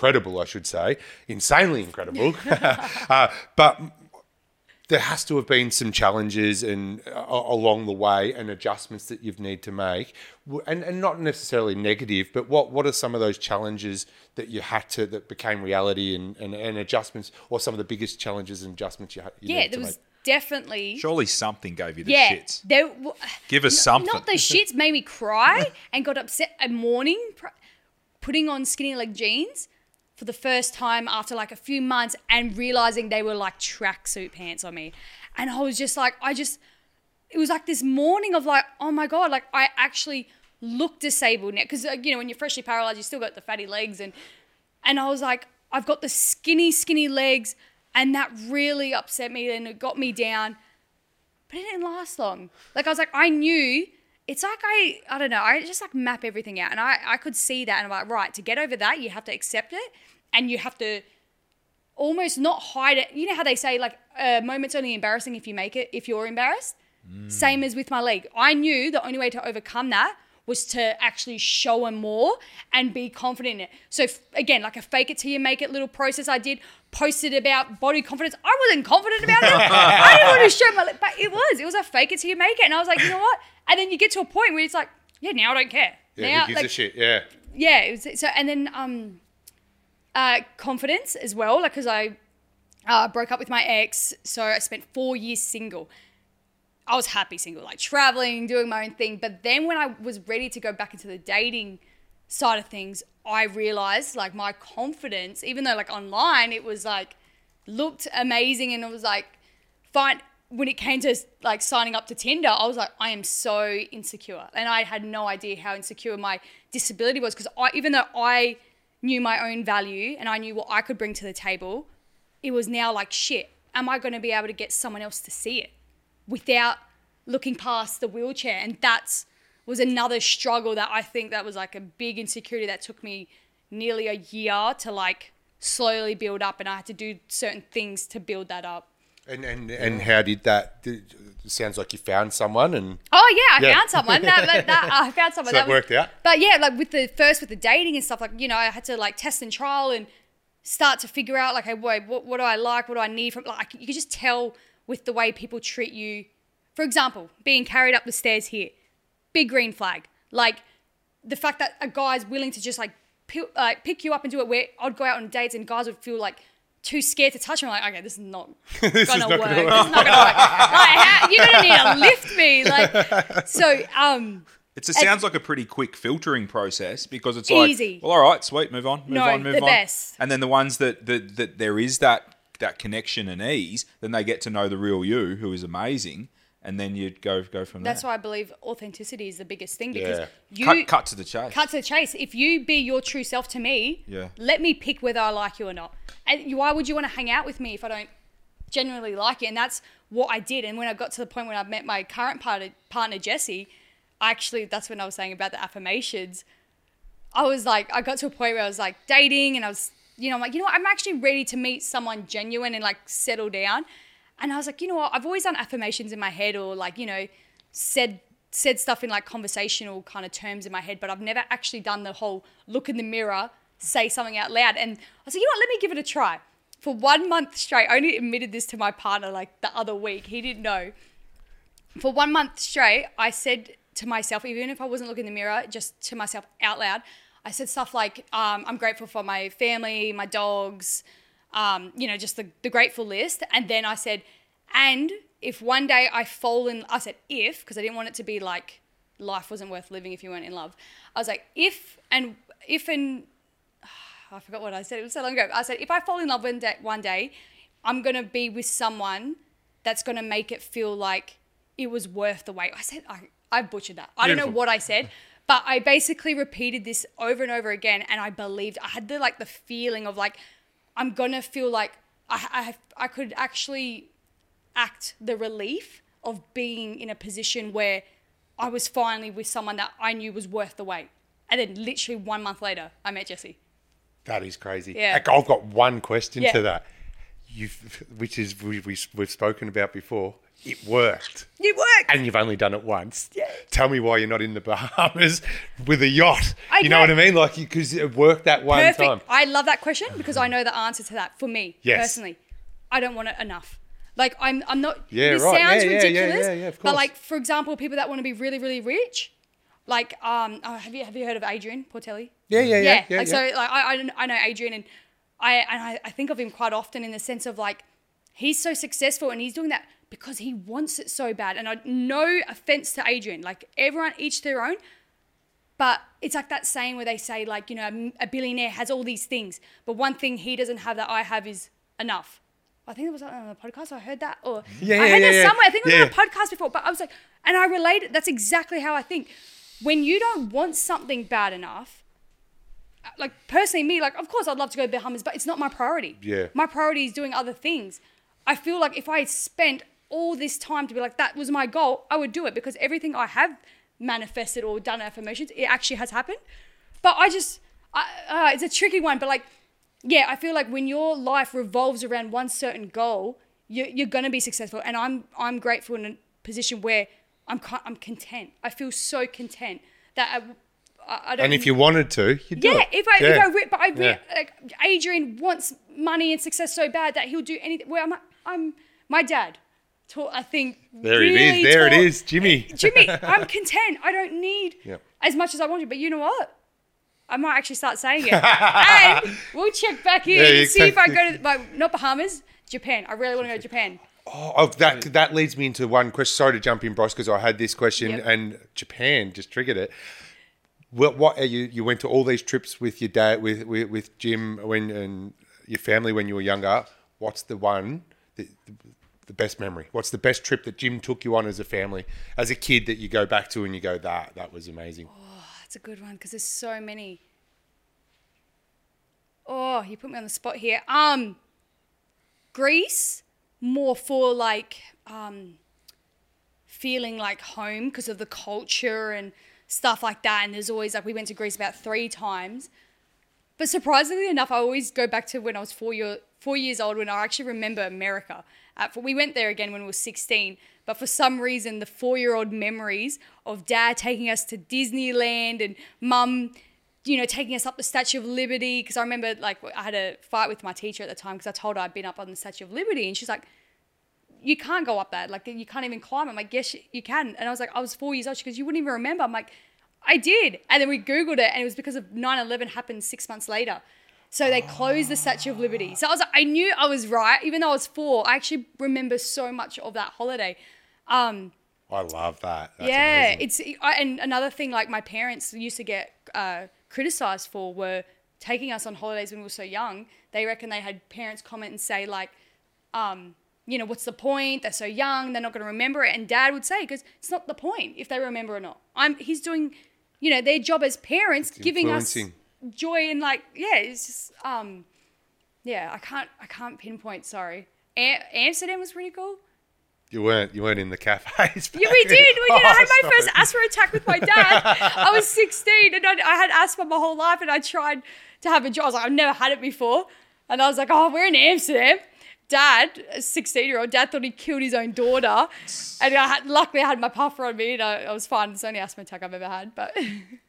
incredible, I should say, insanely incredible. uh, but there has to have been some challenges and uh, along the way and adjustments that you've need to make, and, and not necessarily negative, but what, what are some of those challenges that you had to, that became reality and, and, and adjustments, or some of the biggest challenges and adjustments you had you yeah, need there to was make? definitely. Surely something gave you the Yeah, shits. there. w- Give us n- something. Not the shits made me cry and got upset a morning, pr- putting on skinny leg jeans for the first time after like a few months and realizing they were like tracksuit pants on me. And I was just like, I just, it was like this morning of like, oh my God, like I actually look disabled now. Because, uh, you know, when you're freshly paralyzed, you still got the fatty legs. And, and I was like, I've got the skinny, skinny legs. And that really upset me and it got me down. But it didn't last long. Like I was like, I knew, it's like I, I don't know, I just like map everything out. And I, I could see that and I'm like, right, to get over that, you have to accept it. And you have to almost not hide it. You know how they say like a moment's only embarrassing if you make it, if you're embarrassed? Mm. Same as with my leg. I knew the only way to overcome that was to actually show them more and be confident in it. So f- again, like a fake it till you make it little process I did, posted about body confidence. I wasn't confident about it. I didn't want to show my leg, but it was. It was a fake it till you make it. And I was like, you know what? And then you get to a point where it's like, yeah, now I don't care. Yeah, now, who gives like, a shit? Yeah. Yeah, it was, so and then um, uh, confidence as well, like because I uh, broke up with my ex, so I spent four years single. I was happy single, like traveling, doing my own thing. But then when I was ready to go back into the dating side of things, I realized like my confidence, even though like online it was like looked amazing and it was like fine. When it came to like signing up to Tinder, I was like, I am so insecure. And I had no idea how insecure my disability was because I, even though I knew my own value and I knew what I could bring to the table, it was now like, shit, am I going to be able to get someone else to see it without looking past the wheelchair? And that's was another struggle that I think that was like a big insecurity that took me nearly a year to like slowly build up, and I had to do certain things to build that up. And and, and how did that? Did, it sounds like you found someone, and oh yeah, I Yeah. found someone. That, that, that, I found someone So that was- worked out? But yeah, like with the first with the dating and stuff, like you know, I had to like test and trial and start to figure out like, hey, boy, what what do I like? What do I need from? Like you could just tell with the way people treat you. For example, being carried up the stairs here, big green flag. Like the fact that a guy's willing to just like pick, like pick you up and do it. Where I'd go out on dates and guys would feel like too scared to touch me. I'm like, okay, this is not This gonna is not work. gonna This work. is not gonna work. Like, how, you're gonna need to lift me. Like, so um, It's, it sounds like a pretty quick filtering process because it's like, Easy. well, all right, sweet, move on, move No, on, move the on. best. And then the ones that, that, that there is that, that connection and ease, then they get to know the real you, who is amazing, and then you go go from that's there. why I believe authenticity is the biggest thing because Yeah. you Cut, cut to the chase. cut to the chase. If you be your true self to me, Yeah. let me pick whether I like you or not. And you- why would you want to hang out with me if I don't genuinely like you? And that's what I did. And when I got to the point when I met my current partner, partner Jesse, I actually, that's when I was saying about the affirmations. I was like, I got to a point where I was like dating and I was, you know, I'm like, you know what, I'm actually ready to meet someone genuine and like settle down. And I was like, you know what, I've always done affirmations in my head or like, you know, said said stuff in like conversational kind of terms in my head, but I've never actually done the whole look in the mirror, say something out loud. And I was like, you know what, let me give it a try. For one month straight, I only admitted this to my partner like the other week. He didn't know. For one month straight, I said to myself, even if I wasn't looking in the mirror, just to myself out loud, I said stuff like, um, I'm grateful for my family, my dogs, um, you know, just the, the grateful list. And then I said, and if one day I fall in, I said if, because I didn't want it to be like life wasn't worth living if you weren't in love. I was like, if and if and, I forgot what I said. It was so long ago. I said, if I fall in love one day, one day I'm going to be with someone that's going to make it feel like it was worth the wait. I said, I, I butchered that. I don't know Beautiful. what I said, but I basically repeated this over and over again. And I believed, I had the like the feeling of like, I'm going to feel like I, I, I could actually act the relief of being in a position where I was finally with someone that I knew was worth the wait. And then literally one month later, I met Jesse. that is crazy. Yeah. I've got one question Yeah. to that. you've, which is we, we we've spoken about before. It worked. It worked. And you've only done it once. Yeah. Tell me why you're not in the Bahamas with a yacht. I you know know. what I mean? Like, because it worked that one Perfect. time. I love that question because I know the answer to that for me Yes. personally. I don't want it enough. Like I'm, I'm not. Yeah, this right. sounds Yeah, yeah, yeah, ridiculous. yeah, yeah, of but course. like, for example, people that want to be really, really rich, like, um, oh, have you have you heard of Adrian Portelli? Yeah, yeah, yeah. Yeah. yeah, like, yeah. So like, I, I don't- I know Adrian, and I and I, I think of him quite often in the sense of like, he's so successful and he's doing that because he wants it so bad. And I no offense to Adrian, like everyone each their own. But it's like that saying where they say, like, you know, a billionaire has all these things, but one thing he doesn't have that I have is enough. I think it was on a podcast. I heard that, or Yeah, I yeah, heard yeah, that yeah. somewhere. I think it was Yeah. on a podcast before. But I was like, and I related. That's exactly how I think. When you don't want something bad enough, like personally, me, like, of course, I'd love to go to the Bahamas, but it's not my priority. Yeah. My priority is doing other things. I feel like if I had spent all this time to be like, that was my goal, I would do it because everything I have manifested or done affirmations, it actually has happened. But I just, I, uh, it's a tricky one. But like, yeah, I feel like when your life revolves around one certain goal, you're, you're going to be successful. And I'm, I'm grateful in a position where I'm, co- I'm content. I feel so content that I, I, I don't. And if you wanted to, you'd do yeah, it. if I, Yeah. if I, re- but I, re- Yeah. like, Adrian wants money and success so bad that he'll do anything. Well, I'm, I'm my dad. Taught, I think There really it is. There taught- it is, Jimmy. Jimmy, I'm content. I don't need Yep. as much as I want to. But you know what? I might actually start saying it. And we'll check back in Yeah, and see if I exactly. go to, like, not Bahamas, Japan. I really want to go to Japan. Oh, oh, that that leads me into one question. Sorry to jump in, Bryce, because I had this question Yep. and Japan just triggered it. What, what are you? You went to all these trips with your dad, with with, with Jim, when and your family when you were younger. What's the one, the, the, the best memory? What's the best trip that Jim took you on as a family, as a kid, that you go back to and you go, that that was amazing. That's a good one because there's so many. Oh, you put me on the spot here. Um, Greece, more for like um, feeling like home because of the culture and stuff like that. And there's always like, we went to Greece about three times. But surprisingly enough, I always go back to when I was four, year, four years old when I actually remember America. Uh, we went there again when we were sixteen. But for some reason, the four-year-old memories of Dad taking us to Disneyland and Mum, you know, taking us up the Statue of Liberty. Because I remember, like, I had a fight with my teacher at the time because I told her I'd been up on the Statue of Liberty. And she's like, you can't go up that. Like, you can't even climb. I'm like, yes, you can. And I was like, I was four years old. She goes, you wouldn't even remember. I'm like, I did. And then we Googled it, and it was because of nine eleven happened six months later. So they closed the Statue of Liberty. So I was like, I knew I was right. Even though I was four, I actually remember so much of that holiday. Um, I love that. That's yeah, amazing. it's I, and another thing like my parents used to get uh, criticized for were taking us on holidays when we were so young. They reckon they had parents comment and say like, um, you know, what's the point? They're so young, they're not going to remember it. And Dad would say, because it's not the point if they remember or not. I'm he's doing, you know, their job as parents, It's giving us influencing. joy and like yeah, it's just um, yeah, I can't I can't pinpoint. Sorry, A- Amsterdam was pretty cool. You weren't you weren't in the cafes. Yeah, we did. We did. I had my Oh, first sorry. asthma attack with my dad. I was sixteen and I, I had asthma my whole life and I tried to have a job. I was like, I've never had it before. And I was like, oh, we're in Amsterdam. Dad, a sixteen-year-old, Dad thought he killed his own daughter. And I had, luckily I had my puffer on me and I, I was fine. It's the only asthma attack I've ever had. But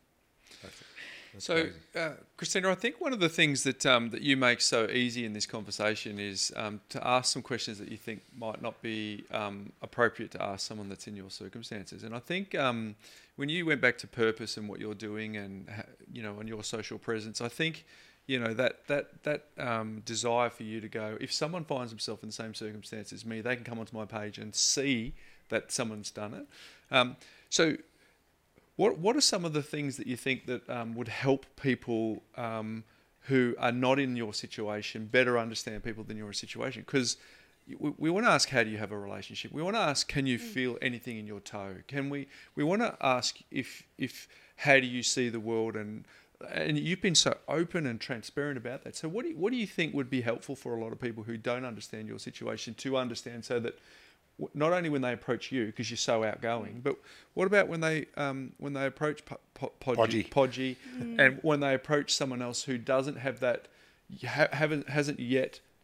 So, uh, Christina, I think one of the things that um, that you make so easy in this conversation is um, to ask some questions that you think might not be um, appropriate to ask someone that's in your circumstances. And I think um, when you went back to purpose and what you're doing, and you know, and your social presence, I think you know that that that um, desire for you to go. If someone finds themselves in the same circumstance as me, they can come onto my page and see that someone's done it. Um, so. What What are some of the things that you think that um, would help people um, who are not in your situation better understand people than your situation? Because we, we want to ask, how do you have a relationship? We want to ask, can you feel anything in your toe? Can we? We want to ask if if how do you see the world? And and you've been so open and transparent about that. So what do you, what do you think would be helpful for a lot of people who don't understand your situation to understand, so that not only when they approach you, because you're so outgoing, but what about when they um, when they approach po- po- Podgy, Podgy. Podgy and when they approach someone else who doesn't have that, ha- haven't hasn't yet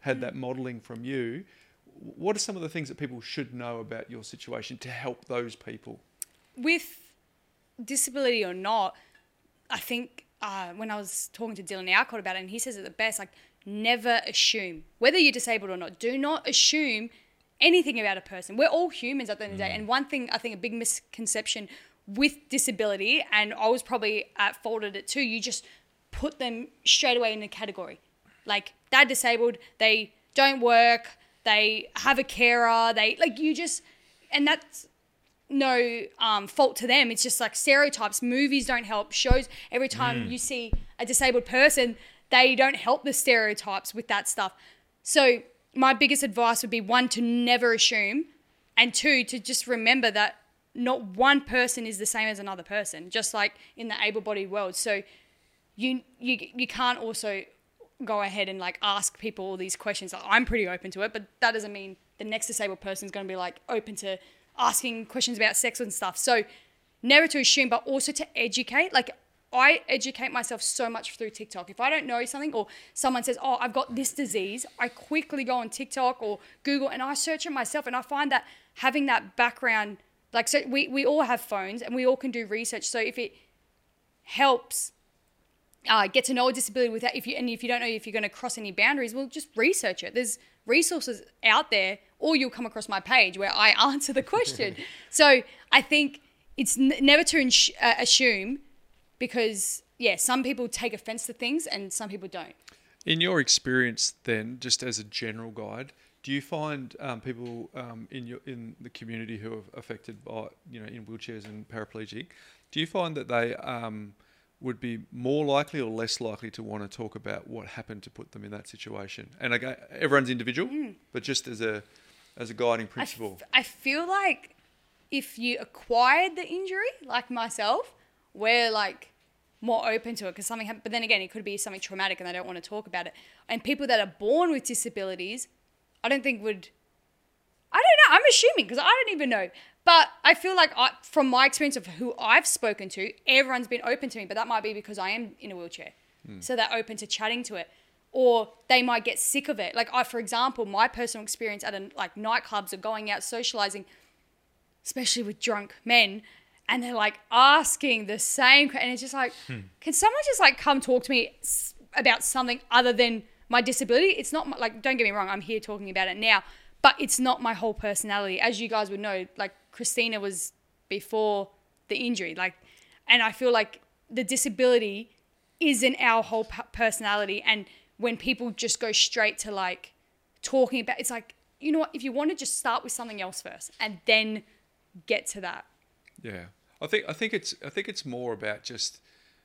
had that modelling from you. What are some of the things that people should know about your situation to help those people? With disability or not, I think uh, when I was talking to Dylan Alcott about it, and he says it the best, like, never assume. Whether you're disabled or not, do not assume anything about a person. We're all humans at the end of the day. And one thing, I think a big misconception with disability, and I was probably at fault at it too, you just put them straight away in a category. Like, they're disabled, they don't work, they have a carer, they, like, you just, and that's no um, fault to them. It's just like stereotypes. Movies don't help. Shows, every time mm. you see a disabled person, they don't help the stereotypes with that stuff. So my biggest advice would be, one, to never assume, and two, to just remember that not one person is the same as another person, just like in the able-bodied world. So you you you can't also go ahead and like ask people all these questions. Like, I'm pretty open to it, but that doesn't mean the next disabled person is going to be like open to asking questions about sex and stuff. So never to assume, but also to educate. Like, I educate myself so much through TikTok. If I don't know something, or someone says, oh, I've got this disease, I quickly go on TikTok or Google and I search it myself. And I find that having that background, like, so we, we all have phones and we all can do research. So if it helps uh, get to know a disability without, if you, and if you don't know if you're going to cross any boundaries, well, just research it. There's resources out there, or you'll come across my page where I answer the question. So I think it's n- never to ins- uh, assume, because, yeah, some people take offense to things and some people don't. In your experience then, just as a general guide, do you find um, people um, in your in the community who are affected by, you know, in wheelchairs and paraplegic, do you find that they um, would be more likely or less likely to want to talk about what happened to put them in that situation? And again, everyone's individual, mm. but just as a as a guiding principle. I, f- I feel like if you acquired the injury, like myself, we're like more open to it because something happened. But then again, it could be something traumatic and they don't want to talk about it. And people that are born with disabilities, I don't think would, I don't know, I'm assuming because I don't even know. But I feel like I, from my experience of who I've spoken to, everyone's been open to me, but that might be because I am in a wheelchair. Mm. So they're open to chatting to it. Or they might get sick of it. Like, I, for example, my personal experience at a, like nightclubs or going out socializing, especially with drunk men, and they're like asking the same, and it's just like, hmm. can someone just like come talk to me about something other than my disability? It's not my, like, don't get me wrong, I'm here talking about it now, but it's not my whole personality. As you guys would know, like, Christina was before the injury, like, and I feel like the disability isn't our whole personality. And when people just go straight to like talking about, it's like, you know what, if you want to just start with something else first and then get to that. Yeah. I think I think it's I think it's more about just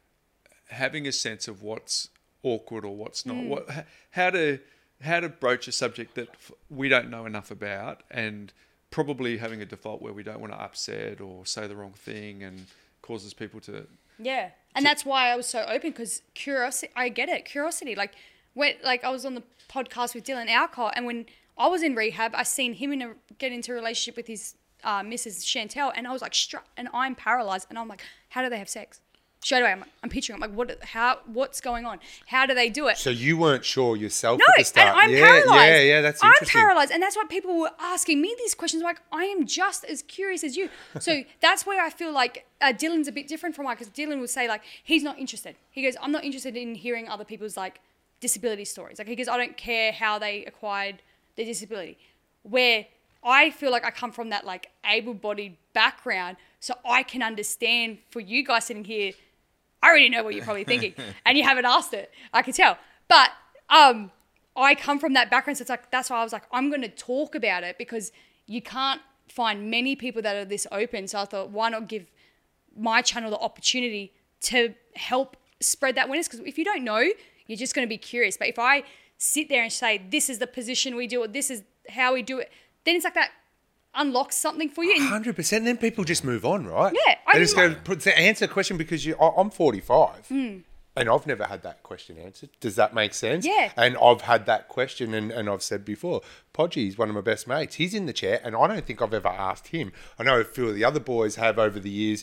having a sense of what's awkward or what's not. Mm. What how to how to broach a subject that we don't know enough about, and probably having a default where we don't want to upset or say the wrong thing and causes people to. Yeah. And to, that's why I was so open, because curiosity, I get it. Curiosity. Like when like I was on the podcast with Dylan Alcott, and when I was in rehab, I seen him in a, get into a relationship with his uh, Missus Chantel, and I was like, struck, and I'm paralyzed, and I'm like, how do they have sex? Straight away, I'm, like, I'm picturing, I'm like, what? How? What's going on? How do they do it? So you weren't sure yourself no, at the start? No, and I'm yeah, paralyzed. Yeah, yeah, that's interesting. I'm paralyzed, and that's why people were asking me these questions. Like, I am just as curious as you. So that's where I feel like uh, Dylan's a bit different from Mike, because Dylan would say, like, he's not interested. He goes, I'm not interested in hearing other people's, like, disability stories. Like, he goes, I don't care how they acquired their disability. Where I feel like I come from that, like, able-bodied background, so I can understand, for you guys sitting here, I already know what you're probably thinking, and you haven't asked it. I can tell. But um, I come from that background, so it's like, that's why I was like, I'm going to talk about it, because you can't find many people that are this open. So I thought, why not give my channel the opportunity to help spread that awareness? Because if you don't know, you're just going to be curious. But if I sit there and say, this is the position we do it, this is how we do it, then it's like that unlocks something for you. one hundred percent. Then people just move on, right? Yeah. I they just go like, to answer a question, because you, I, I'm forty-five mm. and I've never had that question answered. Does that make sense? Yeah. And I've had that question, and, and I've said before, Podgy's one of my best mates. He's in the chair, and I don't think I've ever asked him. I know a few of the other boys have over the years.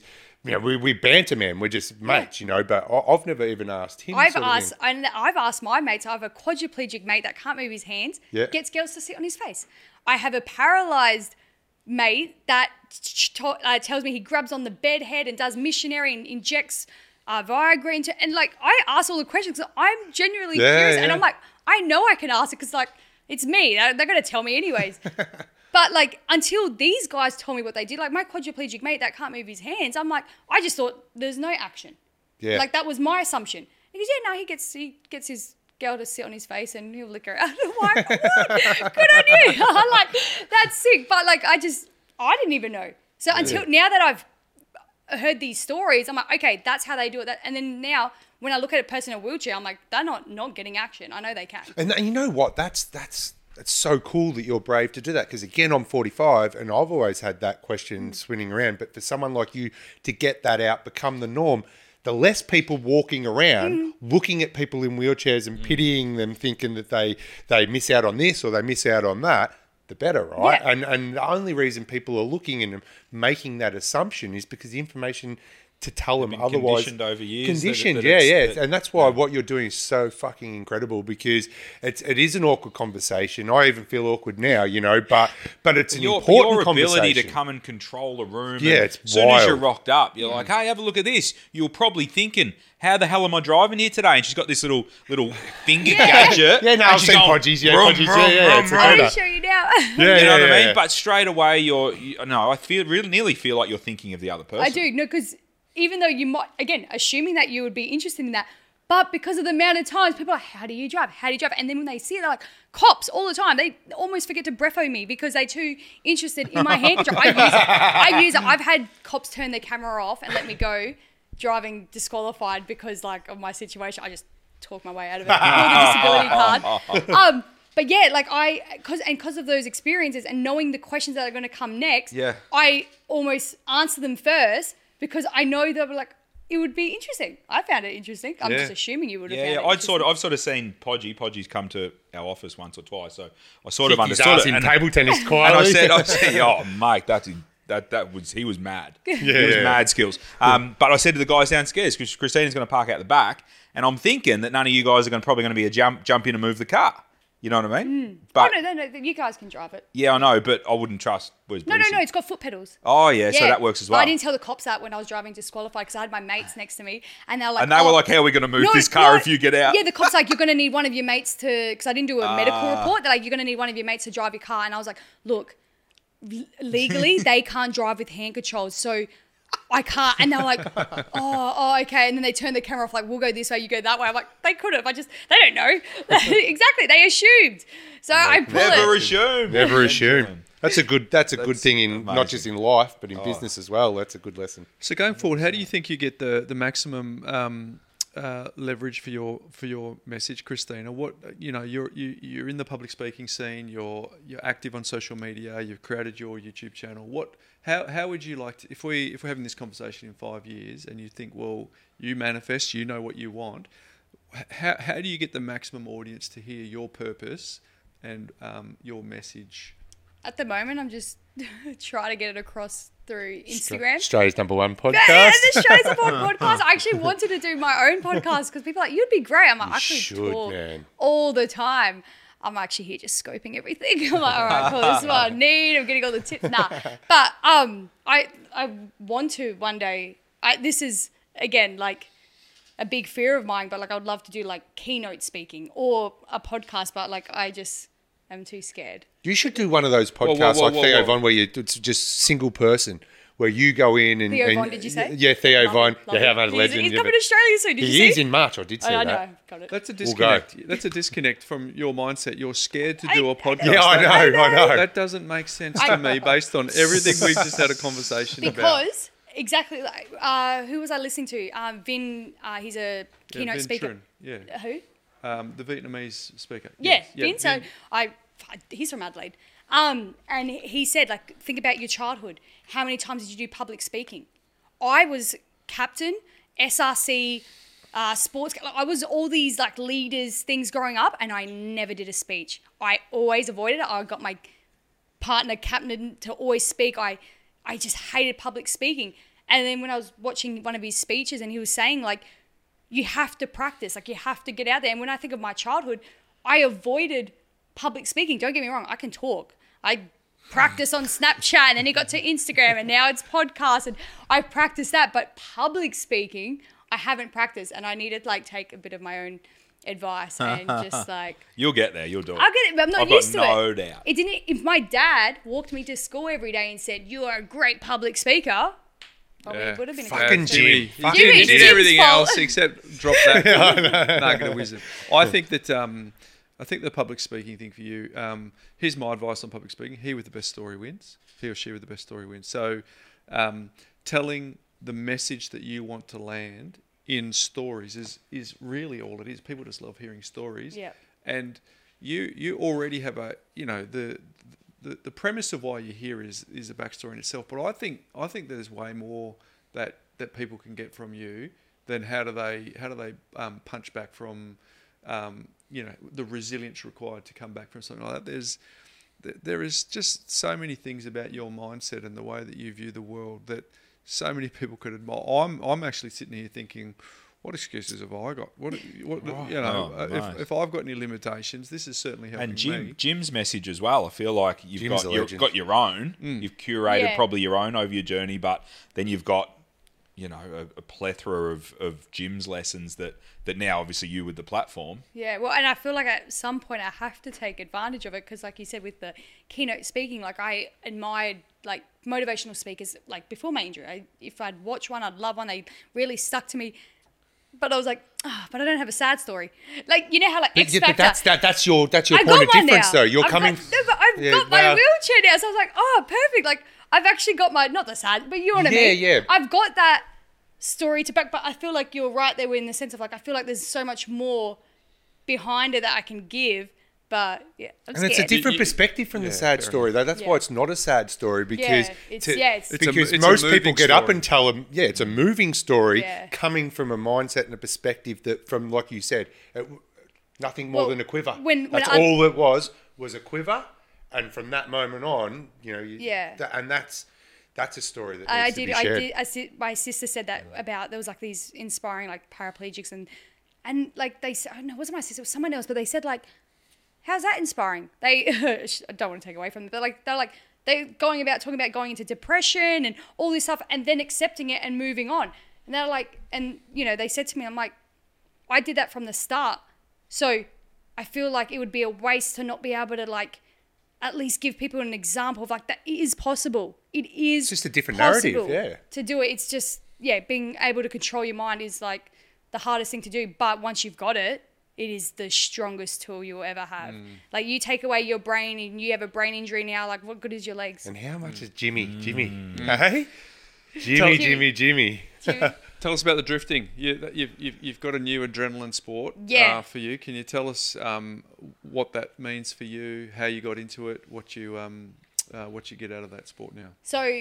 you know, we, we banter, man. We're just mates, you know, but I, I've never even asked him. I've sort of asked, thing. and I've asked my mates. I have a quadriplegic mate that can't move his hands. Yeah. Gets girls to sit on his face. I have a paralyzed mate that t- t- uh, tells me he grabs on the bed head and does missionary and injects uh, Viagra into. And like, I ask all the questions. 'Cause I'm genuinely Yeah, curious, and yeah. I'm like, I know I can ask it because like it's me. They're, they're gonna tell me anyways. But like until these guys told me what they did, like my quadriplegic mate that can't move his hands, I'm like, I just thought there's no action. Yeah. Like that was my assumption. He goes, yeah, no, he gets he gets his girl to sit on his face and he'll lick her out. I'm like, what? Good on you. I'm like, that's sick. But like, I just, I didn't even know. So until now that I've heard these stories, I'm like, okay, that's how they do it. That, and then now when I look at a person in a wheelchair, I'm like, they're not not getting action. I know they can. And, and you know what? That's that's that's so cool that you're brave to do that. Because again, I'm forty-five, and I've always had that question swinging around. But for someone like you to get that out, become the norm, the less people walking around Mm. looking at people in wheelchairs and pitying them, thinking that they they miss out on this or they miss out on that, the better, right? Yeah. And and the only reason people are looking and making that assumption is because the information to tell them been otherwise conditioned over years that it- conditioned, that yeah, it's- yeah, that- and that's why what you're doing is so fucking incredible because it's it is an awkward conversation. I even feel awkward now, you know, but but it's an your, important your ability conversation. to come and control a room. Yeah, and it's as soon as you're wild. rocked up, you're like, hey, have a look at this. You're probably thinking, how the hell am I driving here today? And she's got this little little finger gadget. Yeah, no, and I've she's seen going, podgies, yeah, vroom, podgies, vroom, yeah, yeah, vroom, it's a vroom. Let me better. show you now. Yeah, You know yeah, what I yeah, mean? yeah. But straight away, you're you, no. I feel really nearly feel like you're thinking of the other person. I do, no, because even though you might, again, assuming that you would be interested in that, but because of the amount of times people are like, how do you drive? How do you drive? And then when they see it, they're like, cops all the time. They almost forget to breatho me because they're too interested in my hand control. I use it. I use it. I've had cops turn their camera off and let me go driving disqualified because like of my situation. I just talk my way out of it. Pull the disability card. Um, but yeah, like I, cause, and because of those experiences and knowing the questions that are going to come next, Yeah. I almost answer them first because I know that like it would be interesting. I found it interesting. I'm Yeah. just assuming you would have Yeah, found yeah. it I'd interesting. sort of, I've sort of seen Podgy. Podgy's come to our office once or twice, so I sort of Kicked his understood ass it. in And, table tennis and quietly. I said, I said, oh, mate, that's that that was he was mad. he was yeah. mad skills. Um, but I said to the guys downstairs, because Christina's going to park out the back, and I'm thinking that none of you guys are going to probably going to be a jump jump in and move the car. You know what I mean? But oh, no, no, no, you guys can drive it. yeah, I know, but I wouldn't trust Wes No, no, Brucey. no, it's got foot pedals. Oh yeah, so that works as well. But I didn't tell the cops that when I was driving disqualified because I had my mates next to me and they were like, And they were "Oh, like, how are we going to move no, this car no." if you get out? Yeah, the cops like, you're going to need one of your mates to, because I didn't do a medical Ah. report. They're like, you're going to need one of your mates to drive your car. And I was like, look, l- legally they can't drive with hand controls, so I can't. And they're like, oh, oh, okay. And then they turn the camera off, like, we'll go this way, you go that way. I'm like, they could have. I just, they don't know. Exactly. They assumed. So I pull Never it. assume. Never assume. That's a good. That's a good That's thing in not amazing. just in life, but in business as well. That's a good lesson. So going forward, how do you think you get the the maximum um, uh, leverage for your for your message, Christina? What you know, you're you, you're in the public speaking scene. You're you're active on social media. You've created your YouTube channel. What how how would you like to, if we if we're having this conversation in five years and you think, well, you manifest, you know what you want. How how do you get the maximum audience to hear your purpose and um, your message? At the moment, I'm just trying to get it across through Instagram. Australia's number one podcast. Yeah, this show's a podcast. I actually wanted to do my own podcast because people are like, you'd be great. I'm like, I could should, talk man. all the time. I'm actually here just scoping everything. I'm like, all right, cool, this is what I need. I'm getting all the tips. Nah. But um, I I want to one day. I, this is, again, like a big fear of mine, but like I would love to do like keynote speaking or a podcast, but like I just am too scared. You should do one of those whoa, podcasts whoa, like whoa, Theo whoa. Von, where you it's just single person, where you go in and Theo and- Von, did you say? Yeah, Theo Love Von. it, love Yeah, it. I'm a He's- legend. He's yeah, coming but to Australia soon. Did you he see? is in March. I did see I, I that. know. Got it. That's a We'll go. disconnect. That's a disconnect from your mindset. You're scared to do a podcast. Yeah, I know. I know. That doesn't make sense to me based on everything we just had a conversation about. Because exactly, like, uh, who was I listening to? Um, Vin. Uh, he's a Yeah, keynote Vin speaker. Trun, yeah, Who? um, the Vietnamese speaker. Yeah, Yes, Vin. So I, he's from Adelaide. Um, and he said, like, think about your childhood. How many times did you do public speaking? I was captain, S R C, uh, sports. Like, I was all these like leaders things growing up, and I never did a speech. I always avoided it. I got my partner captain to always speak. I, I just hated public speaking. And then when I was watching one of his speeches and he was saying like, you have to practice, like you have to get out there. And when I think of my childhood, I avoided public speaking. Don't get me wrong, I can talk. I practice on Snapchat and then it got to Instagram and now it's podcast and I practice that. But public speaking, I haven't practiced and I needed to like take a bit of my own advice and just like... You'll get there. You'll do it. I'll get it, but I'm not I've used got to no it. doubt. It didn't... If my dad walked me to school every day and said, you are a great public speaker... Probably Yeah. would have been a Fucking good Jimmy. He Fucking did, he Jimmy. did Jim's everything fault. else except drop that nugget of wisdom. I think that um, I think the public speaking thing for you. Um, here's my advice on public speaking: he with the best story wins. He or she with the best story wins. So, um, telling the message that you want to land in stories is is really all it is. People just love hearing stories. Yeah. And you you already have a you know the. The, the premise of why you're here is is a backstory in itself, but I think I think there's way more that, that people can get from you than how do they how do they um, punch back from um, you know the resilience required to come back from something like that. There's there is just so many things about your mindset and the way that you view the world that so many people could admire. I'm I'm actually sitting here thinking, what excuses have I got? What, what you know, Oh, nice. if, if I've got any limitations, this is certainly helping And Jim, me. Jim's message as well. I feel like you've Jim's got a your, legend. got your own. Mm. You've curated Yeah. probably your own over your journey, but then you've got, you know, a, a plethora of, of Jim's lessons that, that now obviously you with the platform. Yeah, well, and I feel like at some point I have to take advantage of it because, like you said, with the keynote speaking, like I admired like motivational speakers like before my injury. I, if I'd watch one, I'd love one. They really stuck to me. But I was like, oh, but I don't have a sad story. Like, you know how like But, X yeah, Factor. but that's that, that's your that's your I point got of one difference, now. though. You're I've coming. Got, no, but I've Yeah, got my well- wheelchair now, so I was like, oh, perfect. Like I've actually got my not the sad, but you know what I Yeah, mean. yeah. I've got that story to back, but I feel like you're right there in the sense of like I feel like there's so much more behind it that I can give. But yeah, I'm And it's a scared. different You- perspective from yeah, the sad fair story, though. That's Yeah. why it's not a sad story because it's- to- yeah, it's- It's a- because it's a most people moving get up story. and tell them, yeah, it's a moving story Yeah. coming from a mindset and a perspective that, from like you said, it, nothing more Well, than a quiver. when- when that's I'm- all it was was a quiver, and from that moment on, you know, you, Yeah. that, and that's that's a story that needs I to did. be I shared. did. I si- my sister said that about there was like these inspiring like paraplegics and and like they said, oh, no, it wasn't my sister, it was someone else, but they said like, how's that inspiring? They I don't want to take away from them, but like they're like they're going about talking about going into depression and all this stuff, and then accepting it and moving on. And they're like, and you know, they said to me, I'm like, I did that from the start, so I feel like it would be a waste to not be able to like at least give people an example of like that it is possible. It is It's just a different narrative, possible yeah. to do it. It's just, yeah, being able to control your mind is like the hardest thing to do. But once you've got it, it is the strongest tool you'll ever have. Mm. Like you take away your brain and you have a brain injury now, like what good is your legs? And how Mm. much is Jimmy? Jimmy, hey, Jimmy, Jimmy, Jimmy. Jimmy. Tell us about the drifting. You, you've, you've, you've got a new adrenaline sport Yeah. uh, for you. Can you tell us um, what that means for you, how you got into it, what you um, uh, what you get out of that sport now? So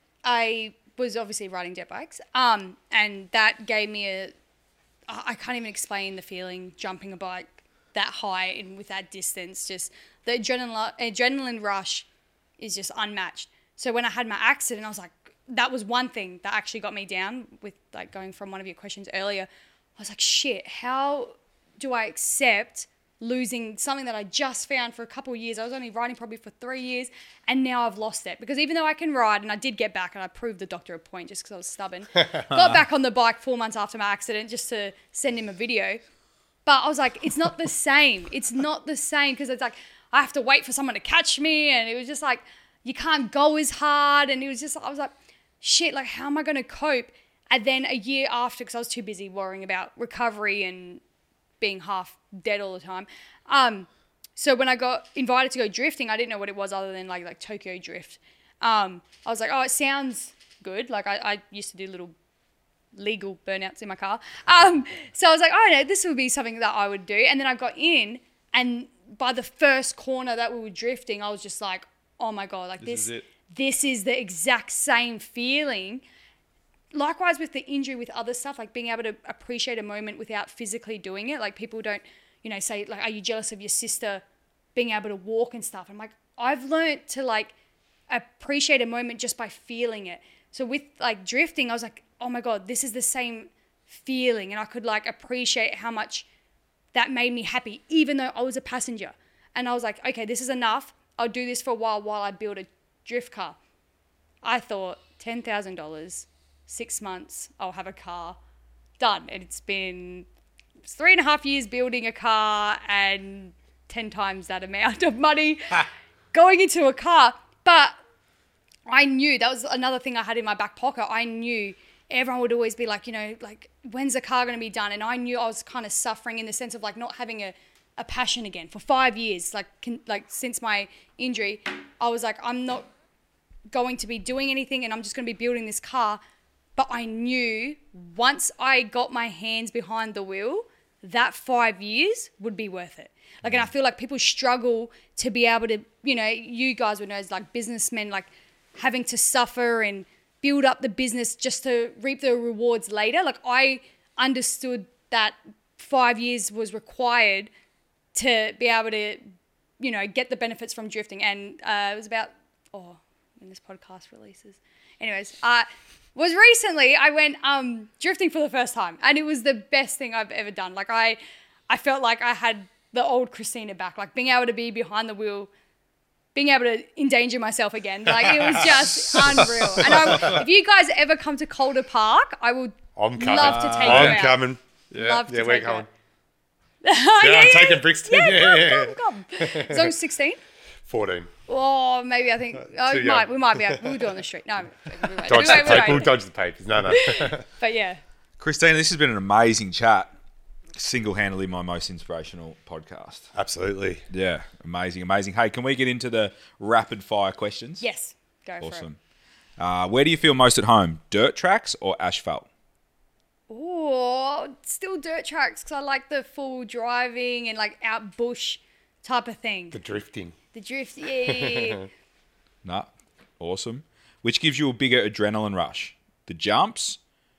I was obviously riding jet bikes, um, and that gave me a, I I can't even explain the feeling jumping a bike that high and with that distance. Just the adrenaline adrenaline rush is just unmatched. So when I had my accident, I was like, that was one thing that actually got me down with like going from one of your questions earlier. I was like, shit, how do I accept losing something that I just found for a couple of years? I was only riding probably for three years and now I've lost it. Because even though I can ride, and I did get back and I proved the doctor a point just because I was stubborn, got back on the bike four months after my accident just to send him a video. But I was like, it's not the same. It's not the same because it's like, I have to wait for someone to catch me. And it was just like, you can't go as hard. And it was just, I was like, shit, like, how am I going to cope? And then a year after, because I was too busy worrying about recovery and being half dead all the time. Um, so when I got invited to go drifting, I didn't know what it was other than like like Tokyo Drift. Um, I was like, oh, it sounds good. Like I, I used to do little legal burnouts in my car. Um, so I was like, oh no, this would be something that I would do. And then I got in, and by the first corner that we were drifting, I was just like, oh my God, like This this, is it. this is the exact same feeling. Likewise with the injury, with other stuff, like being able to appreciate a moment without physically doing it. Like people don't, you know, say like, are you jealous of your sister being able to walk and stuff? I'm like, I've learned to like appreciate a moment just by feeling it. So with like drifting, I was like, oh my God, this is the same feeling. And I could like appreciate how much that made me happy, even though I was a passenger. And I was like, okay, this is enough. I'll do this for a while while I build a drift car. I thought ten thousand dollars, six months, I'll have a car done. And it's been three and a half years building a car and ten times that amount of money going into a car. But I knew that was another thing I had in my back pocket. I knew everyone would always be like, you know, like, when's the car going to be done? And I knew I was kind of suffering in the sense of like not having a, a passion again for five years, like, can, like since my injury. I was like, I'm not going to be doing anything and I'm just going to be building this car. But I knew once I got my hands behind the wheel, that five years would be worth it. Like, and I feel like people struggle to be able to, you know, you guys would know as like businessmen, like having to suffer and build up the business just to reap the rewards later. Like I understood that five years was required to be able to, you know, get the benefits from drifting. And uh, it was about, oh, when this podcast releases. Anyways, uh, was recently I went um, drifting for the first time, and it was the best thing I've ever done. Like I, I felt like I had the old Christina back, like being able to be behind the wheel, being able to endanger myself again. Like it was just unreal. And I, if you guys ever come to Calder Park, I would I'm coming. love to take you I'm out. coming. Yeah, love to yeah, take we're you coming. out. oh, Yeah, yeah, I'm yeah, taking Brixton. Yeah, Yeah, come, yeah, come, come. So I was sixteen. fourteen. Oh, maybe I think oh, too we might, young. we might be able, we'll do it on the street. No, we won't. Dodge we the won't, we paper. We'll won't. dodge the papers. No, no. But yeah, Christina, this has been an amazing chat. Single-handedly my most inspirational podcast. Absolutely. Yeah, amazing, amazing. Hey, can we get into the rapid-fire questions? yes, go Awesome. Uh, where do you feel most at home, dirt tracks or asphalt? for it. Oh, still dirt tracks because I like the full driving and like out bush type of thing. The drifting. The drift, yeah. Nah, awesome. Which gives you a bigger adrenaline rush, the jumps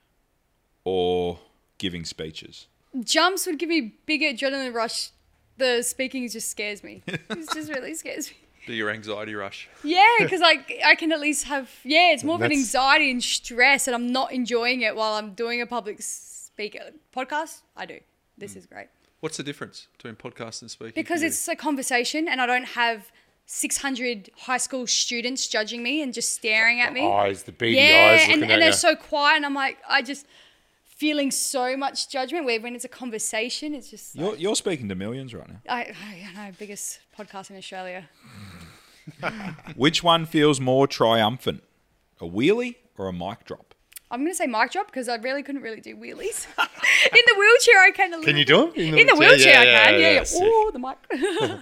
or giving speeches? Jumps would give me bigger adrenaline rush. The speaking just scares me. It just really scares me. Bigger anxiety rush. Yeah, because like I can at least have yeah, it's more of an That's- anxiety and stress, and I'm not enjoying it while I'm doing a public speaker podcast. I do. This is great What's the difference between podcast and speaking? because for you? it's a conversation, and I don't have six hundred high school students judging me and just staring at me. Eyes, the beady yeah, eyes and, looking and at they're you. so quiet, and I'm like, I just feeling so much judgment. Where when it's a conversation, it's just You're, like, you're speaking to millions right now. I, I know biggest podcast in Australia. Which one feels more triumphant, a wheelie or a mic drop? I'm going to say mic drop because I really couldn't really do wheelies. In the wheelchair, I can. A Can little you do bit. them? In the wheelchair, Yeah, I yeah, can. yeah, Yeah, yeah. sick. Oh, the mic.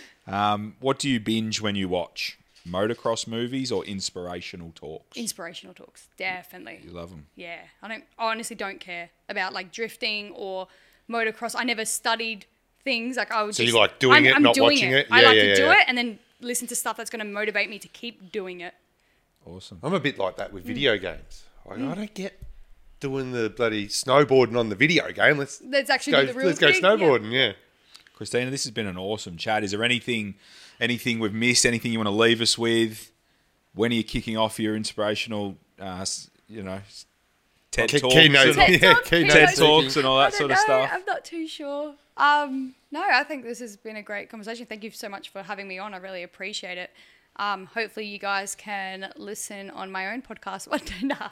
Um, what do you binge when you watch? Motocross movies or inspirational talks? Inspirational talks, definitely. You love them. Yeah, I don't. I honestly don't care about like drifting or motocross. I never studied things like I would. So you just, like doing I'm, it, I'm not doing watching it? I Yeah, like yeah, to yeah, do yeah. it and then listen to stuff that's going to motivate me to keep doing it. Awesome. I'm a bit like that Mm. with video games. Like, I don't get doing the bloody snowboarding on the video game. Let's, Let's actually go, do the real let's go thing. Yeah. snowboarding, yeah. Christina, this has been an awesome chat. Is there anything, anything we've missed? Anything you want to leave us with? When are you kicking off your inspirational, uh, s- you know, TED Key- talks, keynote- and, Yeah, TED Talk, keynote TED speaking. talks, and all I that don't sort of know. stuff? I'm not too sure. Um, no, I think this has been a great conversation. Thank you so much for having me on. I really appreciate it. Um, hopefully you guys can listen on my own podcast one day. Nah.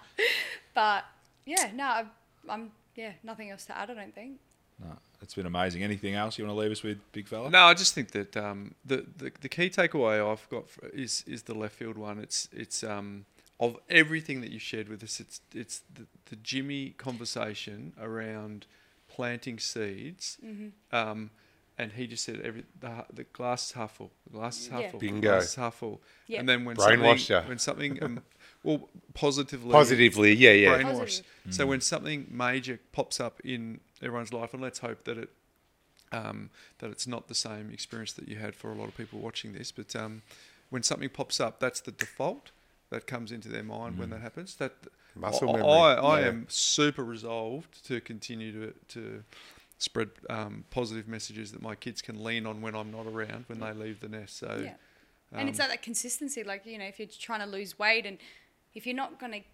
But yeah, no, I'm, I'm yeah, nothing else to add, I don't think. No, it's been amazing. Anything else you want to leave us with, big fella? No, I just think that um, the, the the key takeaway I've got for, is is the left field one. It's it's um, of everything that you shared with us. It's it's the, the Jimmy conversation around planting seeds, Mm-hmm. um, and he just said every the, the glass is half full, the glass is half Yeah. full, Bingo. the glass is half full. Yeah. And then when Brainwash something, ya. when something um, well positively Positively, yeah, yeah. brainwash. Positive. So when something major pops up in everyone's life, and let's hope that it um, that it's not the same experience that you had for a lot of people watching this, but um, when something pops up, that's the default that comes into their mind when that happens. That Muscle I, memory, I, I yeah. am super resolved to continue to to spread um, positive messages that my kids can lean on when I'm not around, when they leave the nest. So. Yeah. And it's that, that consistency, like, you know, if you're trying to lose weight and if you're not going to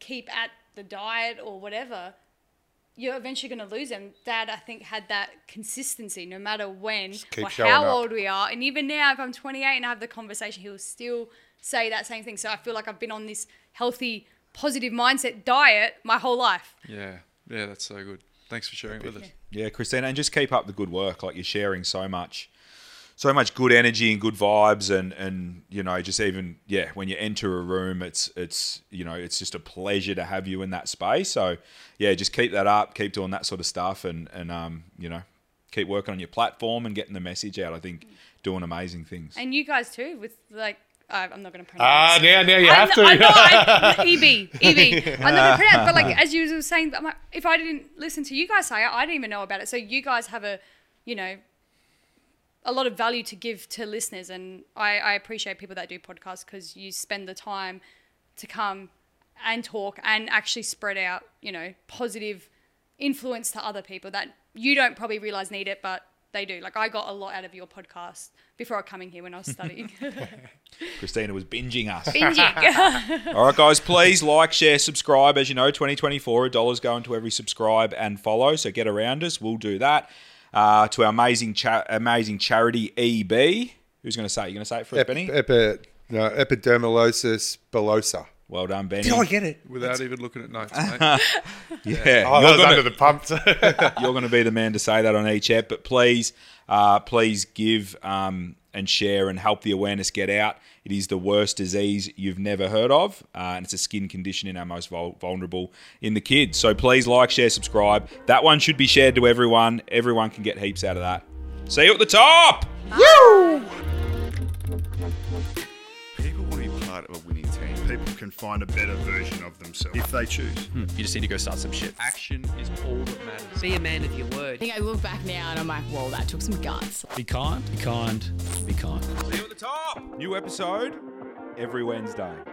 keep at the diet or whatever, you're eventually going to lose them. Dad, I think, had that consistency no matter when keep or showing how up. old we are. And even now, if I'm twenty-eight and I have the conversation, he'll still say that same thing. So I feel like I've been on this healthy, positive mindset diet my whole life. Yeah, yeah, that's so good. Thanks for sharing it with us. Yeah, Christina, and just keep up the good work. Like, you're sharing so much, so much good energy and good vibes, and and you know, just even yeah, when you enter a room, it's it's you know, it's just a pleasure to have you in that space. So yeah, just keep that up, keep doing that sort of stuff, and and um, you know, keep working on your platform and getting the message out. I think doing amazing things. And you guys too, with like. Uh, I'm not going to Ah, pronounce. now, now you I have kn- I to. know, I, E B, E B. I'm not going to pronounce, but like as you were saying, I'm like, if I didn't listen to you guys say it, I didn't even know about it. So you guys have a, you know, a lot of value to give to listeners, and I, I appreciate people that do podcasts because you spend the time to come and talk and actually spread out, you know, positive influence to other people that you don't probably realize need it, but they do. Like, I got a lot out of your podcast before I coming here when I was studying. Christina was binging us. Binging. All right, guys, please like, share, subscribe. As you know, twenty twenty-four, a dollar's going to every subscribe and follow, so get around us. We'll do that. Uh, to our amazing cha- amazing charity, E B. Who's going to say it? You going to say it for us, Ep- Benny? epi- no, epidermolysis bullosa. Well done, Benny. Did I get it? Without even looking at notes, mate. Yeah. Oh, that You're was gonna- under the pump. You're going to be the man to say that on each ep, but please, uh, please give um, and share and help the awareness get out. It is the worst disease you've never heard of, uh, and it's a skin condition in our most vul- vulnerable in the kids. So please like, share, subscribe. That one should be shared to everyone. Everyone can get heaps out of that. See you at the top! People want to be part of a winning team. People can find a better version of themselves if they choose. You just need to go start some shit. Action is all that matters. Be a man of your word. I think I look back now and I'm like, whoa, that took some guts. Be kind, be kind, be kind. See you at the top! New episode every Wednesday.